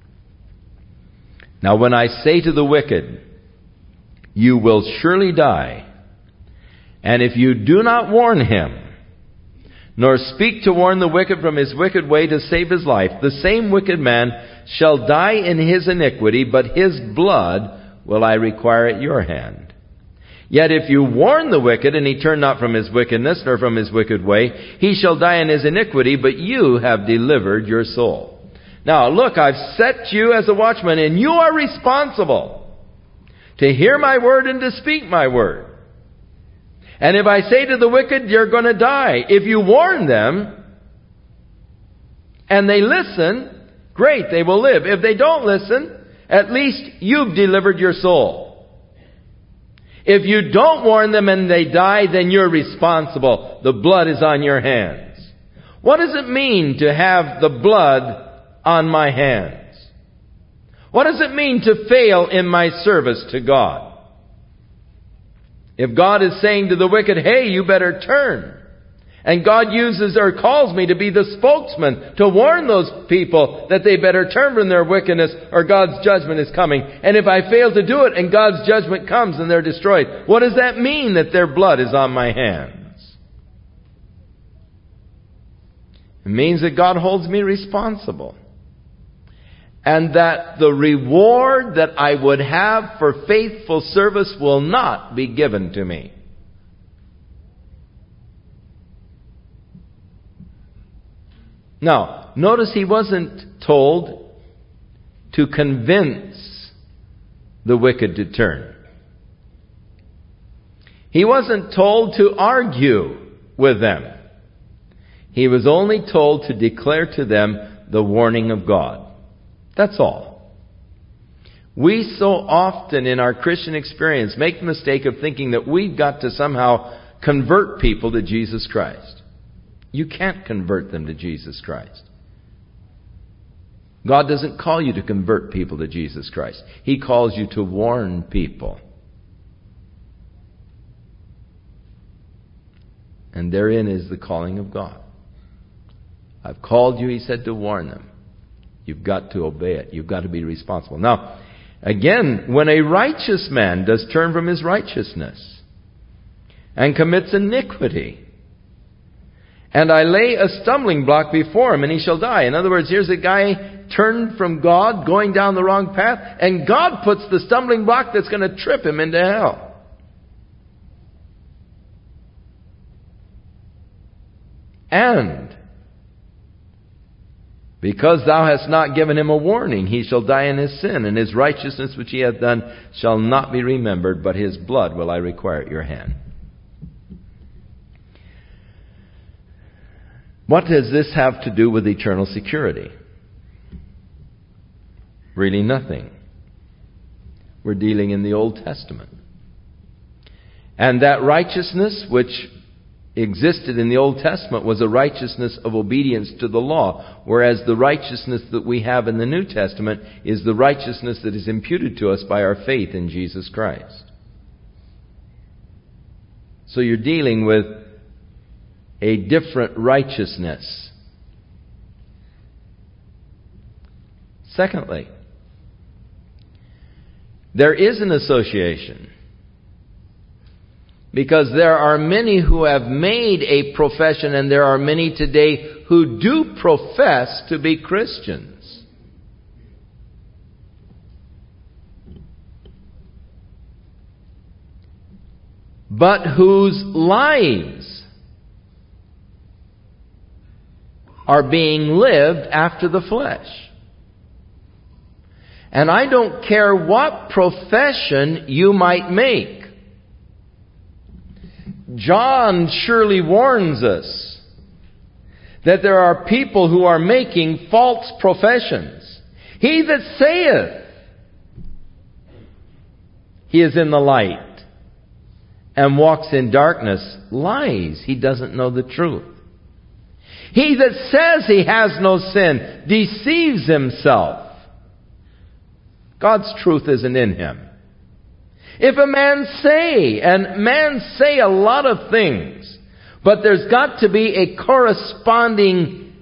Now when I say to the wicked, you will surely die, and if you do not warn him, nor speak to warn the wicked from his wicked way to save his life, the same wicked man shall die in his iniquity, but his blood will I require at your hand. Yet if you warn the wicked, and he turn not from his wickedness, nor from his wicked way, he shall die in his iniquity, but you have delivered your soul. Now look, I've set you as a watchman, and you are responsible to hear my word and to speak my word. And if I say to the wicked, you're going to die, if you warn them, and they listen, great, they will live. If they don't listen, at least you've delivered your soul. If you don't warn them and they die, then you're responsible. The blood is on your hands. What does it mean to have the blood on my hands? What does it mean to fail in my service to God? If God is saying to the wicked, hey, you better turn, and God uses or calls me to be the spokesman to warn those people that they better turn from their wickedness or God's judgment is coming. And if I fail to do it and God's judgment comes and they're destroyed, what does that mean that their blood is on my hands? It means that God holds me responsible. And that the reward that I would have for faithful service will not be given to me. Now, notice he wasn't told to convince the wicked to turn. He wasn't told to argue with them. He was only told to declare to them the warning of God. That's all. We so often in our Christian experience make the mistake of thinking that we've got to somehow convert people to Jesus Christ. You can't convert them to Jesus Christ. God doesn't call you to convert people to Jesus Christ. He calls you to warn people. And therein is the calling of God. I've called you, He said, to warn them. You've got to obey it. You've got to be responsible. Now, again, when a righteous man does turn from his righteousness and commits iniquity, and I lay a stumbling block before him, and he shall die. In other words, here's a guy turned from God, going down the wrong path, and God puts the stumbling block that's going to trip him into hell. And because thou hast not given him a warning, he shall die in his sin, and his righteousness which he hath done shall not be remembered, but his blood will I require at your hand. What does this have to do with eternal security? Really nothing. We're dealing in the Old Testament. And that righteousness which existed in the Old Testament was a righteousness of obedience to the law, whereas the righteousness that we have in the New Testament is the righteousness that is imputed to us by our faith in Jesus Christ. So you're dealing with a different righteousness. Secondly, there is an association. Because there are many who have made a profession, and there are many today who do profess to be Christians. But whose lives are being lived after the flesh. And I don't care what profession you might make. John surely warns us that there are people who are making false professions. He that saith he is in the light and walks in darkness lies. He doesn't know the truth. He that says he has no sin deceives himself. God's truth isn't in him. If a man say, and men say a lot of things, but there's got to be a corresponding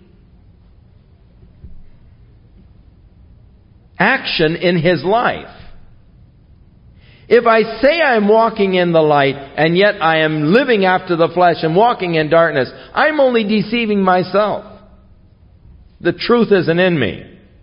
action in his life. If I say I'm walking in the light, and yet I am living after the flesh and walking in darkness, I'm only deceiving myself. The truth isn't in me.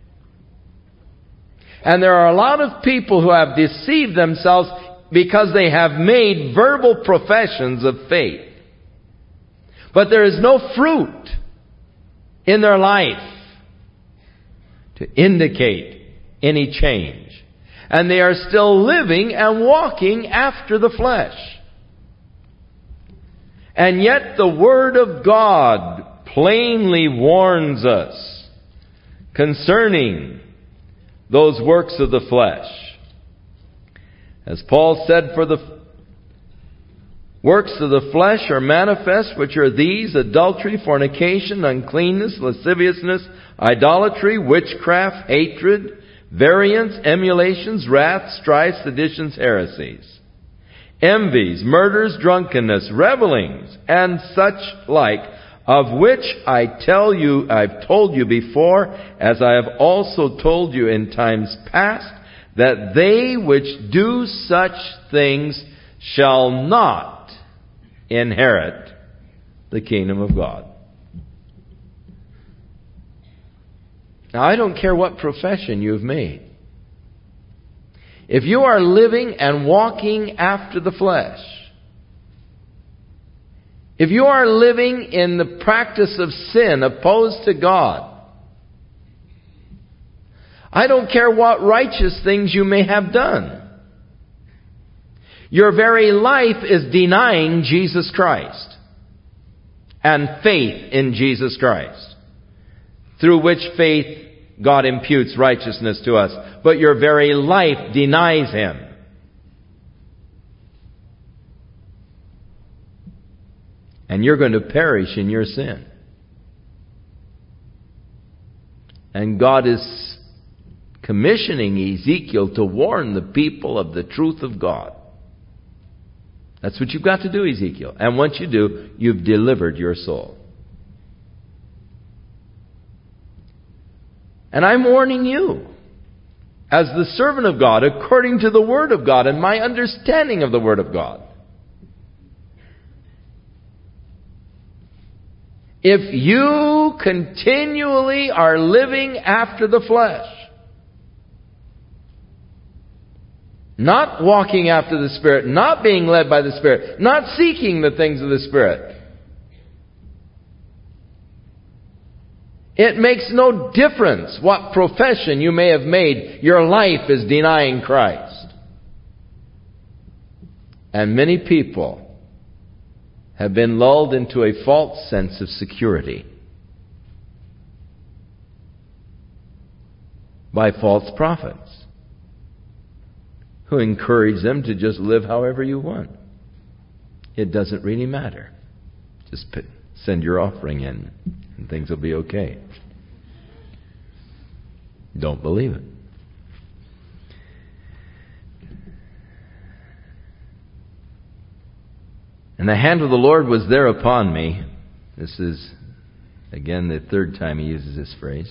And there are a lot of people who have deceived themselves because they have made verbal professions of faith. But there is no fruit in their life to indicate any change. And they are still living and walking after the flesh. And yet the Word of God plainly warns us concerning those works of the flesh. As Paul said, for the works of the flesh are manifest, which are these: adultery, fornication, uncleanness, lasciviousness, idolatry, witchcraft, hatred, variance, emulations, wrath, strife, seditions, heresies, envies, murders, drunkenness, revellings, and such like, of which I've told you before, as I have also told you in times past, that they which do such things shall not inherit the kingdom of God. Now, I don't care what profession you've made. If you are living and walking after the flesh, if you are living in the practice of sin opposed to God, I don't care what righteous things you may have done. Your very life is denying Jesus Christ and faith in Jesus Christ, through which faith God imputes righteousness to us. But your very life denies Him. And you're going to perish in your sin. And God is commissioning Ezekiel to warn the people of the truth of God. That's what you've got to do, Ezekiel. And once you do, you've delivered your soul. And I'm warning you, as the servant of God, according to the Word of God and my understanding of the Word of God. If you continually are living after the flesh, not walking after the Spirit, not being led by the Spirit, not seeking the things of the Spirit, it makes no difference what profession you may have made. Your life is denying Christ. And many people have been lulled into a false sense of security by false prophets who encourage them to just live however you want. It doesn't really matter. Just send your offering in and things will be okay. Don't believe it. And the hand of the Lord was there upon me. This is, again, the third time he uses this phrase.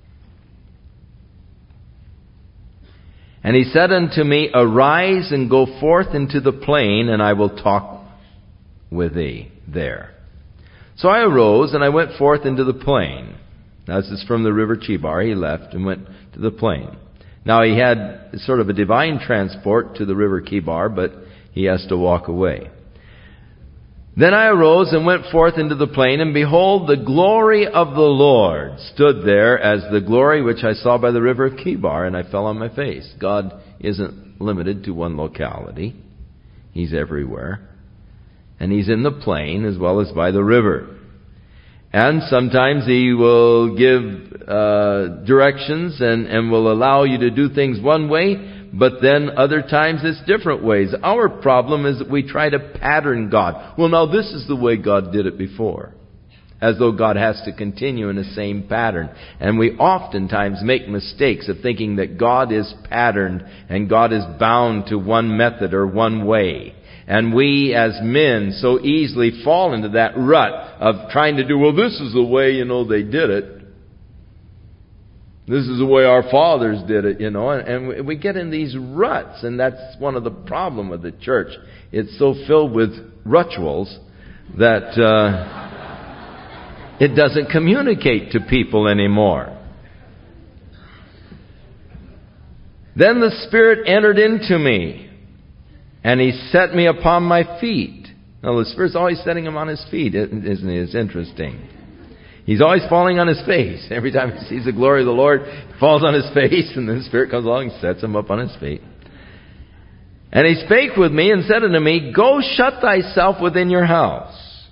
And he said unto me, Arise and go forth into the plain, and I will talk with thee there. So I arose and I went forth into the plain. Now this is from the river Chebar. He left and went to the plain. Now he had sort of a divine transport to the river Chebar, but he has to walk away. Then I arose and went forth into the plain, and behold, the glory of the Lord stood there as the glory which I saw by the river of Chebar, and I fell on my face. God isn't limited to one locality. He's everywhere. And He's in the plain as well as by the river. And sometimes He will give directions and will allow you to do things one way, but then other times it's different ways. Our problem is that we try to pattern God. Well, now this is the way God did it before. As though God has to continue in the same pattern. And we oftentimes make mistakes of thinking that God is patterned and God is bound to one method or one way. And we as men so easily fall into that rut of trying to do, well, this is the way, they did it. This is the way our fathers did it, and we get in these ruts, and that's one of the problem with the church. It's so filled with rituals that it doesn't communicate to people anymore. Then the Spirit entered into me, and He set me upon my feet. Now the Spirit's always setting him on his feet, isn't he? It's interesting. He's always falling on his face. Every time he sees the glory of the Lord, he falls on his face, and then the Spirit comes along and sets him up on his feet. And He spake with me and said unto me, Go shut thyself within your house.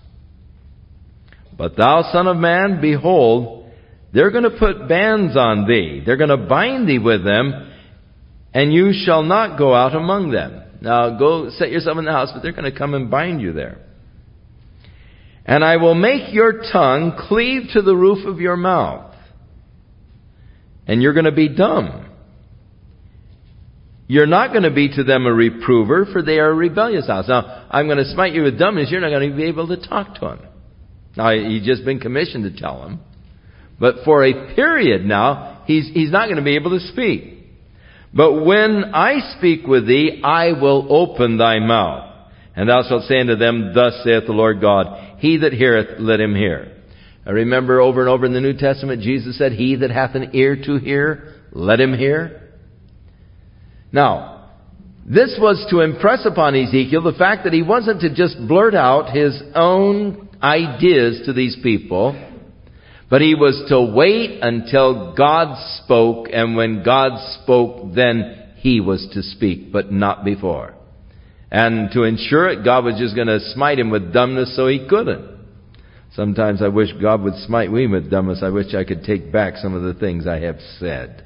But thou, son of man, behold, they're going to put bands on thee. They're going to bind thee with them, and you shall not go out among them. Now go set yourself in the house, but they're going to come and bind you there. And I will make your tongue cleave to the roof of your mouth. And you're going to be dumb. You're not going to be to them a reprover, for they are a rebellious house. Now, I'm going to smite you with dumbness. You're not going to be able to talk to them. Now, you've just been commissioned to tell them. But for a period now, he's not going to be able to speak. But when I speak with thee, I will open thy mouth. And thou shalt say unto them, Thus saith the Lord God, He that heareth, let him hear. I remember over and over in the New Testament, Jesus said, He that hath an ear to hear, let him hear. Now, this was to impress upon Ezekiel the fact that he wasn't to just blurt out his own ideas to these people, but he was to wait until God spoke, and when God spoke, then he was to speak, but not before. And to ensure it, God was just going to smite him with dumbness so he couldn't. Sometimes I wish God would smite me with dumbness. I wish I could take back some of the things I have said.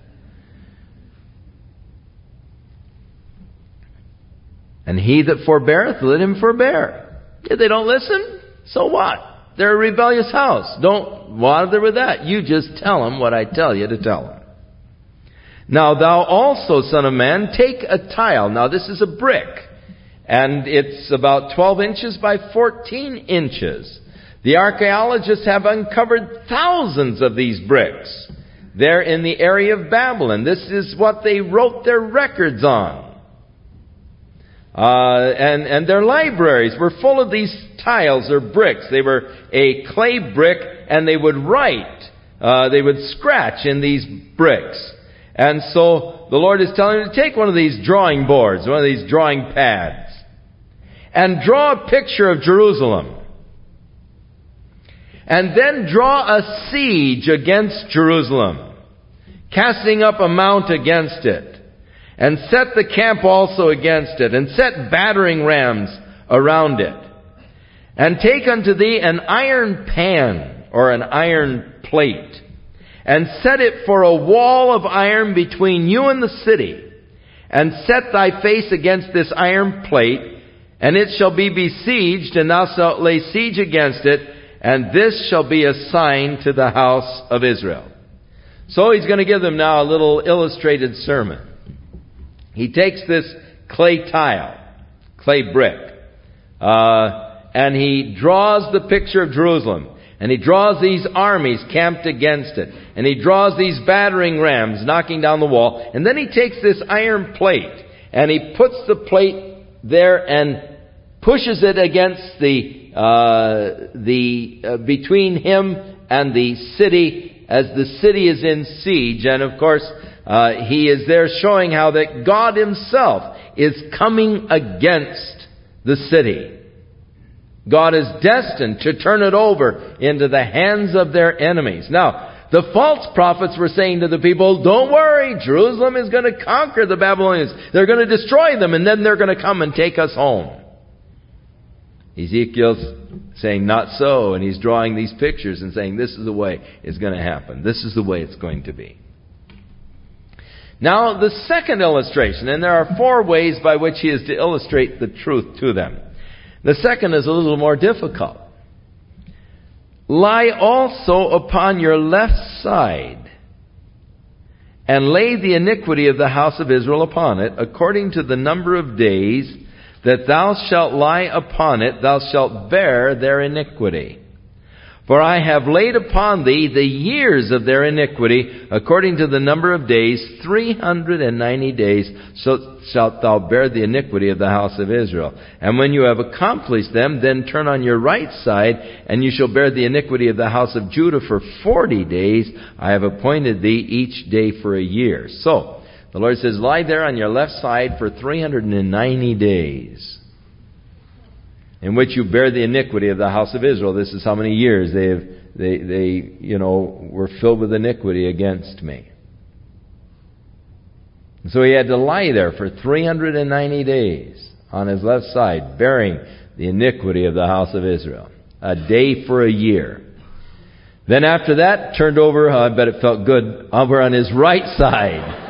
And he that forbeareth, let him forbear. If they don't listen, so what? They're a rebellious house. Don't bother with that. You just tell them what I tell you to tell them. Now thou also, son of man, take a tile. Now this is a brick. And it's about 12 inches by 14 inches. The archaeologists have uncovered thousands of these bricks. They're in the area of Babylon. This is what they wrote their records on. And their libraries were full of these tiles or bricks. They were a clay brick, and they would write. They would scratch in these bricks. And so the Lord is telling him to take one of these drawing boards, one of these drawing pads, and draw a picture of Jerusalem. And then draw a siege against Jerusalem, casting up a mount against it. And set the camp also against it, and set battering rams around it. And take unto thee an iron pan, or an iron plate, and set it for a wall of iron between you and the city. And set thy face against this iron plate, and it shall be besieged, and thou shalt lay siege against it, and this shall be a sign to the house of Israel. So he's going to give them now a little illustrated sermon. He takes this clay tile, clay brick, and he draws the picture of Jerusalem. And he draws these armies camped against it. And he draws these battering rams knocking down the wall. And then he takes this iron plate, and he puts the plate there and pushes it against between him and the city, as the city is in siege. And of course, he is there showing how that God himself is coming against the city. God is destined to turn it over into the hands of their enemies. Now, the false prophets were saying to the people, don't worry, Jerusalem is going to conquer the Babylonians. They're going to destroy them, and then they're going to come and take us home. Ezekiel's saying, not so, and he's drawing these pictures and saying, this is the way it's going to happen. This is the way it's going to be. Now, the second illustration, and there are 4 ways by which he is to illustrate the truth to them. The second is a little more difficult. Lie also upon your left side, and lay the iniquity of the house of Israel upon it, according to the number of days that thou shalt lie upon it, thou shalt bear their iniquity. For I have laid upon thee the years of their iniquity, according to the number of days, 390 days, so shalt thou bear the iniquity of the house of Israel. And when you have accomplished them, then turn on your right side, and you shall bear the iniquity of the house of Judah for 40 days. I have appointed thee each day for a year. So, the Lord says, lie there on your left side for 390 days, in which you bear the iniquity of the house of Israel. This is how many years they were filled with iniquity against me. And so he had to lie there for 390 days on his left side, bearing the iniquity of the house of Israel. A day for a year. Then after that, turned over, I bet it felt good, over on his right side.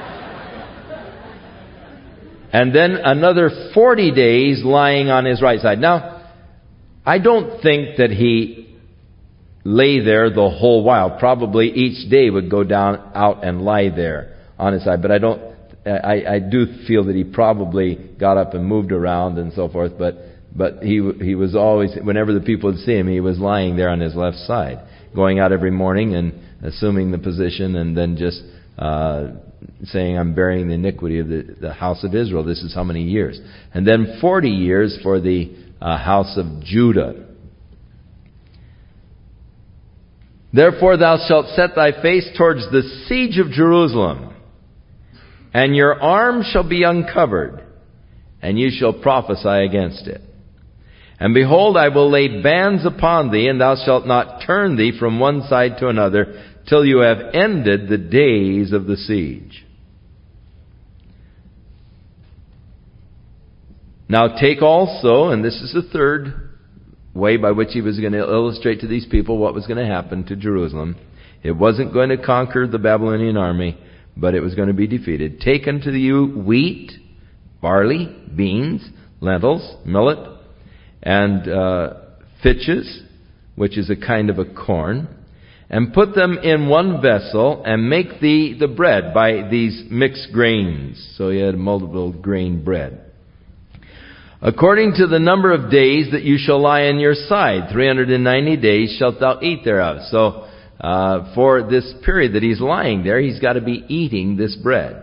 And then another 40 days lying on his right side. Now, I don't think that he lay there the whole while. Probably each day would go down out and lie there on his side. But I do feel that he probably got up and moved around and so forth. But he was always, whenever the people would see him, he was lying there on his left side, going out every morning and assuming the position, and then just saying, I'm bearing the iniquity of the house of Israel. This is how many years. And then 40 years for the house of Judah. Therefore thou shalt set thy face towards the siege of Jerusalem, and your arm shall be uncovered, and you shall prophesy against it. And behold, I will lay bands upon thee, and thou shalt not turn thee from one side to another, till you have ended the days of the siege. Now take also, and this is the third way by which he was going to illustrate to these people what was going to happen to Jerusalem. It wasn't going to conquer the Babylonian army, but it was going to be defeated. Take unto you wheat, barley, beans, lentils, millet, and fitches, which is a kind of a corn, and put them in one vessel, and make the bread by these mixed grains. So you had multiple grain bread. According to the number of days that you shall lie in your side, 390 days shalt thou eat thereof. So for this period that he's lying there, he's got to be eating this bread.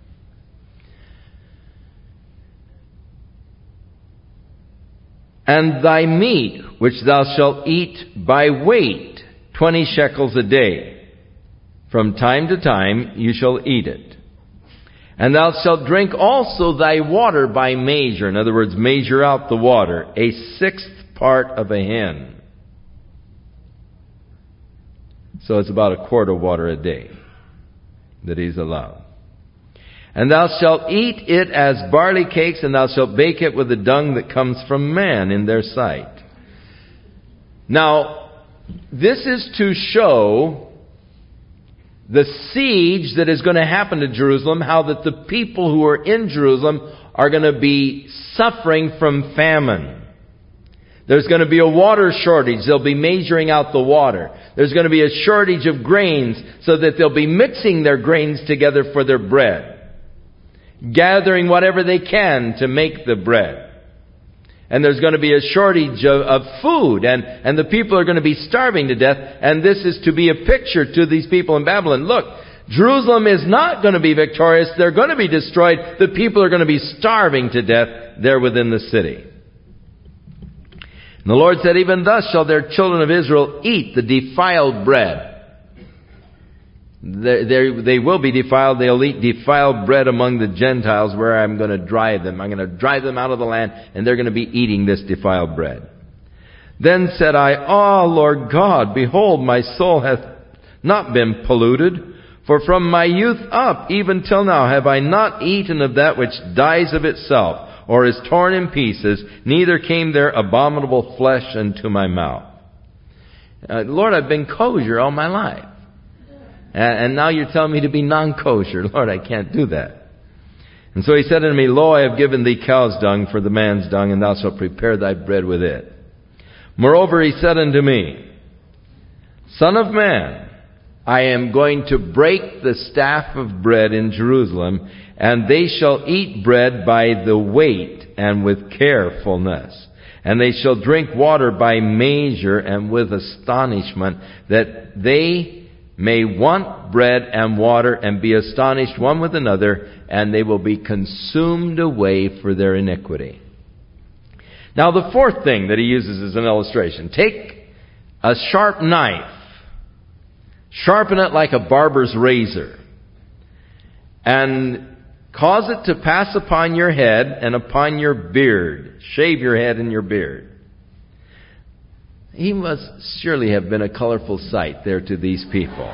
And thy meat, which thou shalt eat by weight, 20 shekels a day. From time to time you shall eat it. And thou shalt drink also thy water by measure. In other words, measure out the water. 1/6 part of a hin. So it's about a quart of water a day that he's allowed. And thou shalt eat it as barley cakes, and thou shalt bake it with the dung that comes from man in their sight. Now, this is to show the siege that is going to happen to Jerusalem, how that the people who are in Jerusalem are going to be suffering from famine. There's going to be a water shortage. They'll be measuring out the water. There's going to be a shortage of grains, so that they'll be mixing their grains together for their bread, gathering whatever they can to make the bread. And there's going to be a shortage of food, and the people are going to be starving to death. And this is to be a picture to these people in Babylon. Look, Jerusalem is not going to be victorious. They're going to be destroyed. The people are going to be starving to death there within the city. And the Lord said, even thus shall their children of Israel eat the defiled bread. They will be defiled. They'll eat defiled bread among the Gentiles, where I'm going to drive them. I'm going to drive them out of the land, and they're going to be eating this defiled bread. Then said I, Ah, Lord God, behold, my soul hath not been polluted, for from my youth up, even till now, have I not eaten of that which dies of itself, or is torn in pieces, neither came there abominable flesh unto my mouth. Lord, I've been kosher all my life. And now you're telling me to be non-kosher. Lord, I can't do that. And so he said unto me, Lo, I have given thee cow's dung for the man's dung, and thou shalt prepare thy bread with it. Moreover, he said unto me, Son of man, I am going to break the staff of bread in Jerusalem, and they shall eat bread by the weight and with carefulness. And they shall drink water by measure and with astonishment, that they may want bread and water, and be astonished one with another, and they will be consumed away for their iniquity. Now the fourth thing that he uses as an illustration. Take a sharp knife, sharpen it like a barber's razor, and cause it to pass upon your head and upon your beard. Shave your head and your beard. He must surely have been a colorful sight there to these people.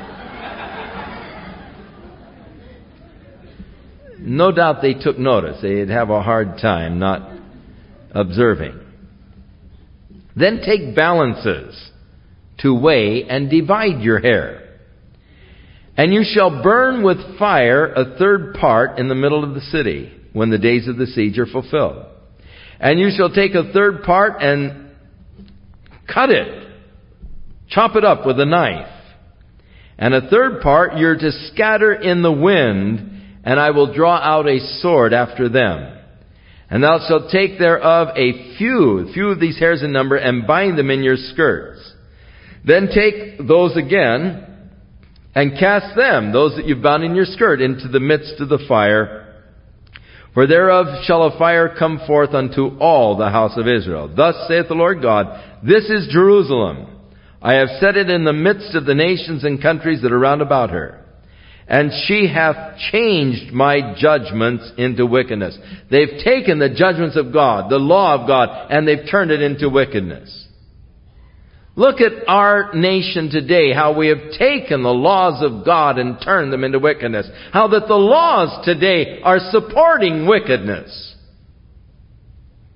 No doubt they took notice. They'd have a hard time not observing. Then take balances to weigh and divide your hair. And you shall burn with fire a third part in the middle of the city, when the days of the siege are fulfilled. And you shall take a third part and cut it. Chop it up with a knife. And a third part you're to scatter in the wind, and I will draw out a sword after them. And thou shalt take thereof a few of these hairs in number, and bind them in your skirts. Then take those again, and cast them, those that you've bound in your skirt, into the midst of the fire. For thereof shall a fire come forth unto all the house of Israel. Thus saith the Lord God, This is Jerusalem. I have set it in the midst of the nations and countries that are round about her. And she hath changed my judgments into wickedness. They've taken the judgments of God, the law of God, and they've turned it into wickedness. Look at our nation today, how we have taken the laws of God and turned them into wickedness. How that the laws today are supporting wickedness.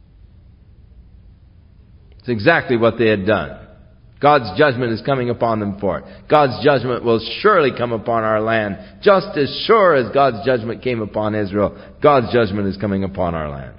It's exactly what they had done. God's judgment is coming upon them for it. God's judgment will surely come upon our land. Just as sure as God's judgment came upon Israel, God's judgment is coming upon our land.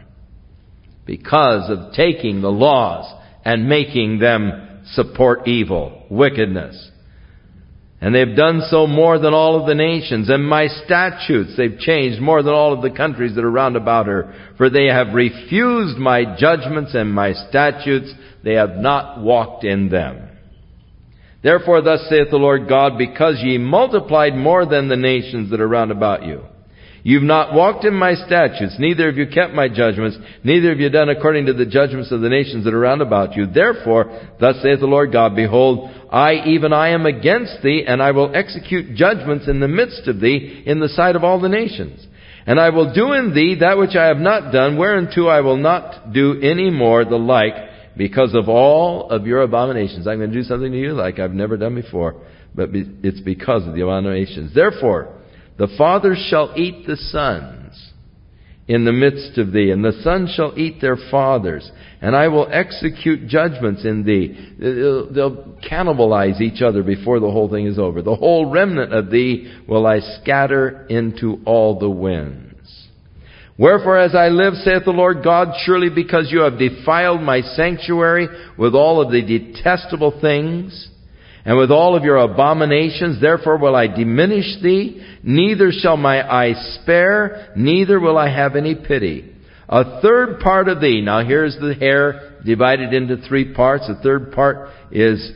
Because of taking the laws and making them support evil, wickedness. And they've done so more than all of the nations. And my statutes they've changed more than all of the countries that are round about her. For they have refused my judgments and my statutes. They have not walked in them. Therefore thus saith the Lord God, because ye multiplied more than the nations that are round about you. You've not walked in my statutes, neither have you kept my judgments, neither have you done according to the judgments of the nations that are round about you. Therefore, thus saith the Lord God, behold, even I am against thee, and I will execute judgments in the midst of thee in the sight of all the nations. And I will do in thee that which I have not done, whereunto I will not do any more the like, because of all of your abominations. I'm going to do something to you like I've never done before, but it's because of the abominations. Therefore, the fathers shall eat the sons in the midst of thee, and the sons shall eat their fathers, and I will execute judgments in thee. They'll cannibalize each other before the whole thing is over. The whole remnant of thee will I scatter into all the winds. Wherefore, as I live, saith the Lord God, surely because you have defiled my sanctuary with all of the detestable things, and with all of your abominations, therefore will I diminish thee, neither shall my eye spare, neither will I have any pity. A third part of thee, now here's the hair divided into three parts, a third part is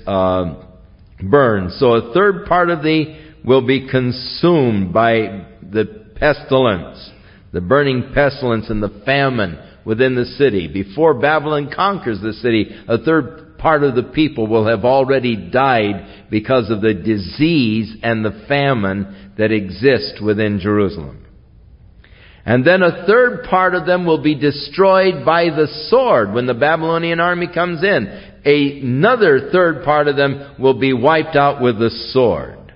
burned. So a third part of thee will be consumed by the pestilence, the burning pestilence and the famine within the city. Before Babylon conquers the city, a third part of the people will have already died because of the disease and the famine that exist within Jerusalem. And then a third part of them will be destroyed by the sword when the Babylonian army comes in. Another third part of them will be wiped out with the sword.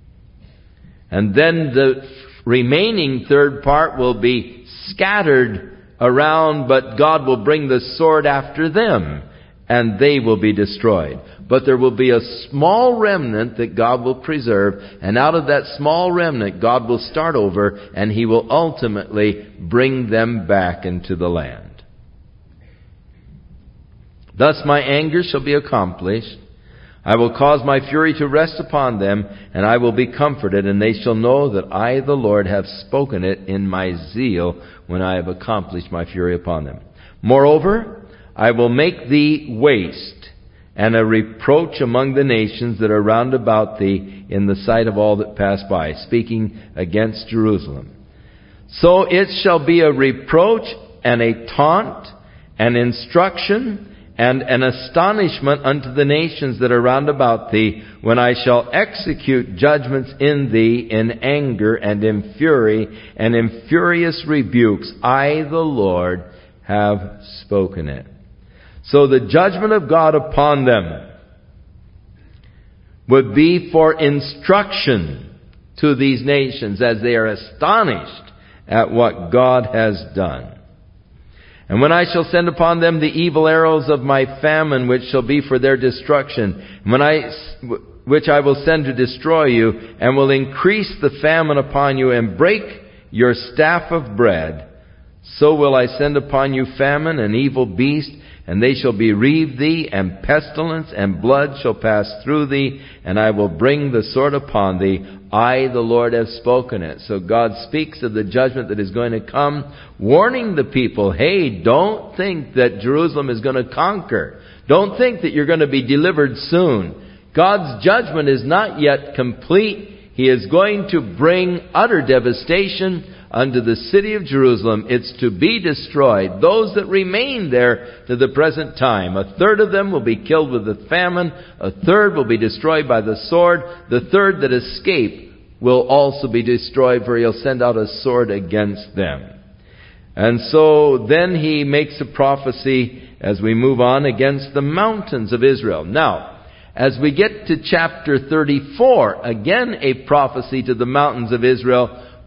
And then the remaining third part will be scattered around, but God will bring the sword after them, and they will be destroyed. But there will be a small remnant that God will preserve, and out of that small remnant, God will start over, and He will ultimately bring them back into the land. Thus my anger shall be accomplished. I will cause my fury to rest upon them, and I will be comforted, and they shall know that I, the Lord, have spoken it in my zeal when I have accomplished my fury upon them. Moreover, I will make thee waste, and a reproach among the nations that are round about thee in the sight of all that pass by, speaking against Jerusalem. So it shall be a reproach and a taunt, an instruction, and an astonishment unto the nations that are round about thee, when I shall execute judgments in thee in anger and in fury and in furious rebukes. I, the Lord, have spoken it. So the judgment of God upon them would be for instruction to these nations as they are astonished at what God has done. And when I shall send upon them the evil arrows of my famine, which shall be for their destruction, which I will send to destroy you, and will increase the famine upon you, and break your staff of bread, so will I send upon you famine and evil beast, and they shall bereave thee, and pestilence and blood shall pass through thee, and I will bring the sword upon thee. I, the Lord, have spoken it. So God speaks of the judgment that is going to come, warning the people, hey, don't think that Jerusalem is going to conquer. Don't think that you're going to be delivered soon. God's judgment is not yet complete. He is going to bring utter devastation unto the city of Jerusalem. It's to be destroyed. Those that remain there to the present time, a third of them will be killed with the famine. A third will be destroyed by the sword. The third that escape will also be destroyed, for He'll send out a sword against them. And so then He makes a prophecy as we move on against the mountains of Israel. Now, as we get to chapter 34, again a prophecy to the mountains of Israel,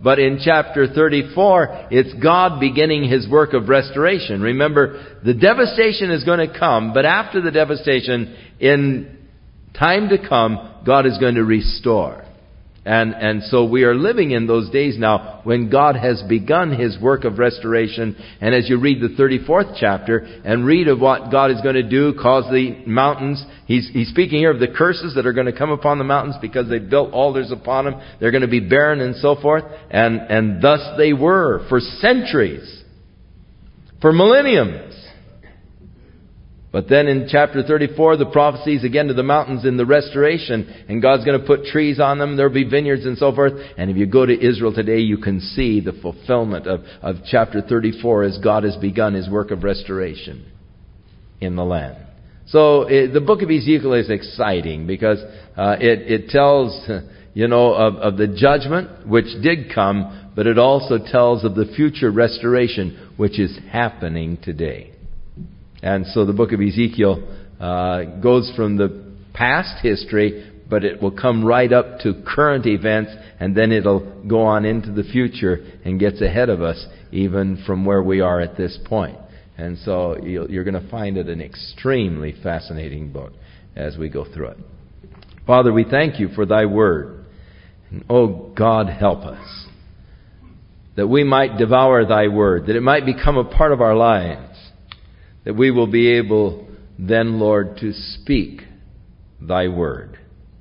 But in chapter 34, it's God beginning His work of restoration. Remember, the devastation is going to come, but after the devastation, in time to come, God is going to restore. And so we are living in those days now when God has begun His work of restoration. And as you read the 34th chapter and read of what God is going to do, cause the mountains. He's speaking here of the curses that are going to come upon the mountains because they built altars upon them. They're going to be barren and so forth. And thus they were for centuries, for millenniums. But then in chapter 34, the prophecies again to the mountains in the restoration. And God's going to put trees on them. There'll be vineyards and so forth. And if you go to Israel today, you can see the fulfillment of chapter 34 as God has begun His work of restoration in the land. So the book of Ezekiel is exciting because it tells, of the judgment which did come, but it also tells of the future restoration which is happening today. And so the book of Ezekiel goes from the past history, but it will come right up to current events, and then it'll go on into the future and gets ahead of us, even from where we are at this point. And so you're going to find it an extremely fascinating book as we go through it. Father, we thank You for Thy Word. And, oh God, help us, that we might devour Thy Word, that it might become a part of our lives, that we will be able then, Lord, to speak Thy Word,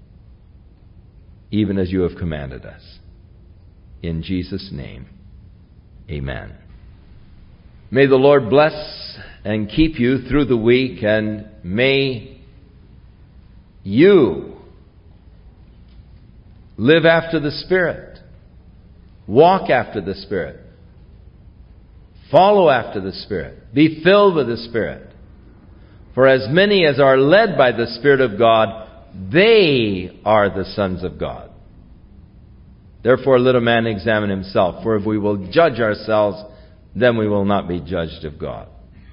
even as You have commanded us. In Jesus' name, amen. May the Lord bless and keep you through the week, and may you live after the Spirit, walk after the Spirit, follow after the Spirit. Be filled with the Spirit. For as many as are led by the Spirit of God, they are the sons of God. Therefore let a man examine himself. For if we will judge ourselves, then we will not be judged of God.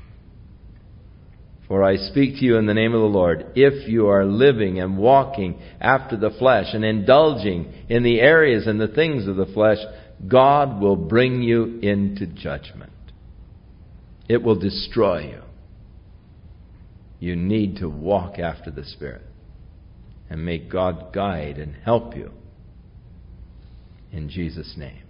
For I speak to you in the name of the Lord, if you are living and walking after the flesh and indulging in the areas and the things of the flesh, God will bring you into judgment. It will destroy you. You need to walk after the Spirit. And may God guide and help you. In Jesus' name.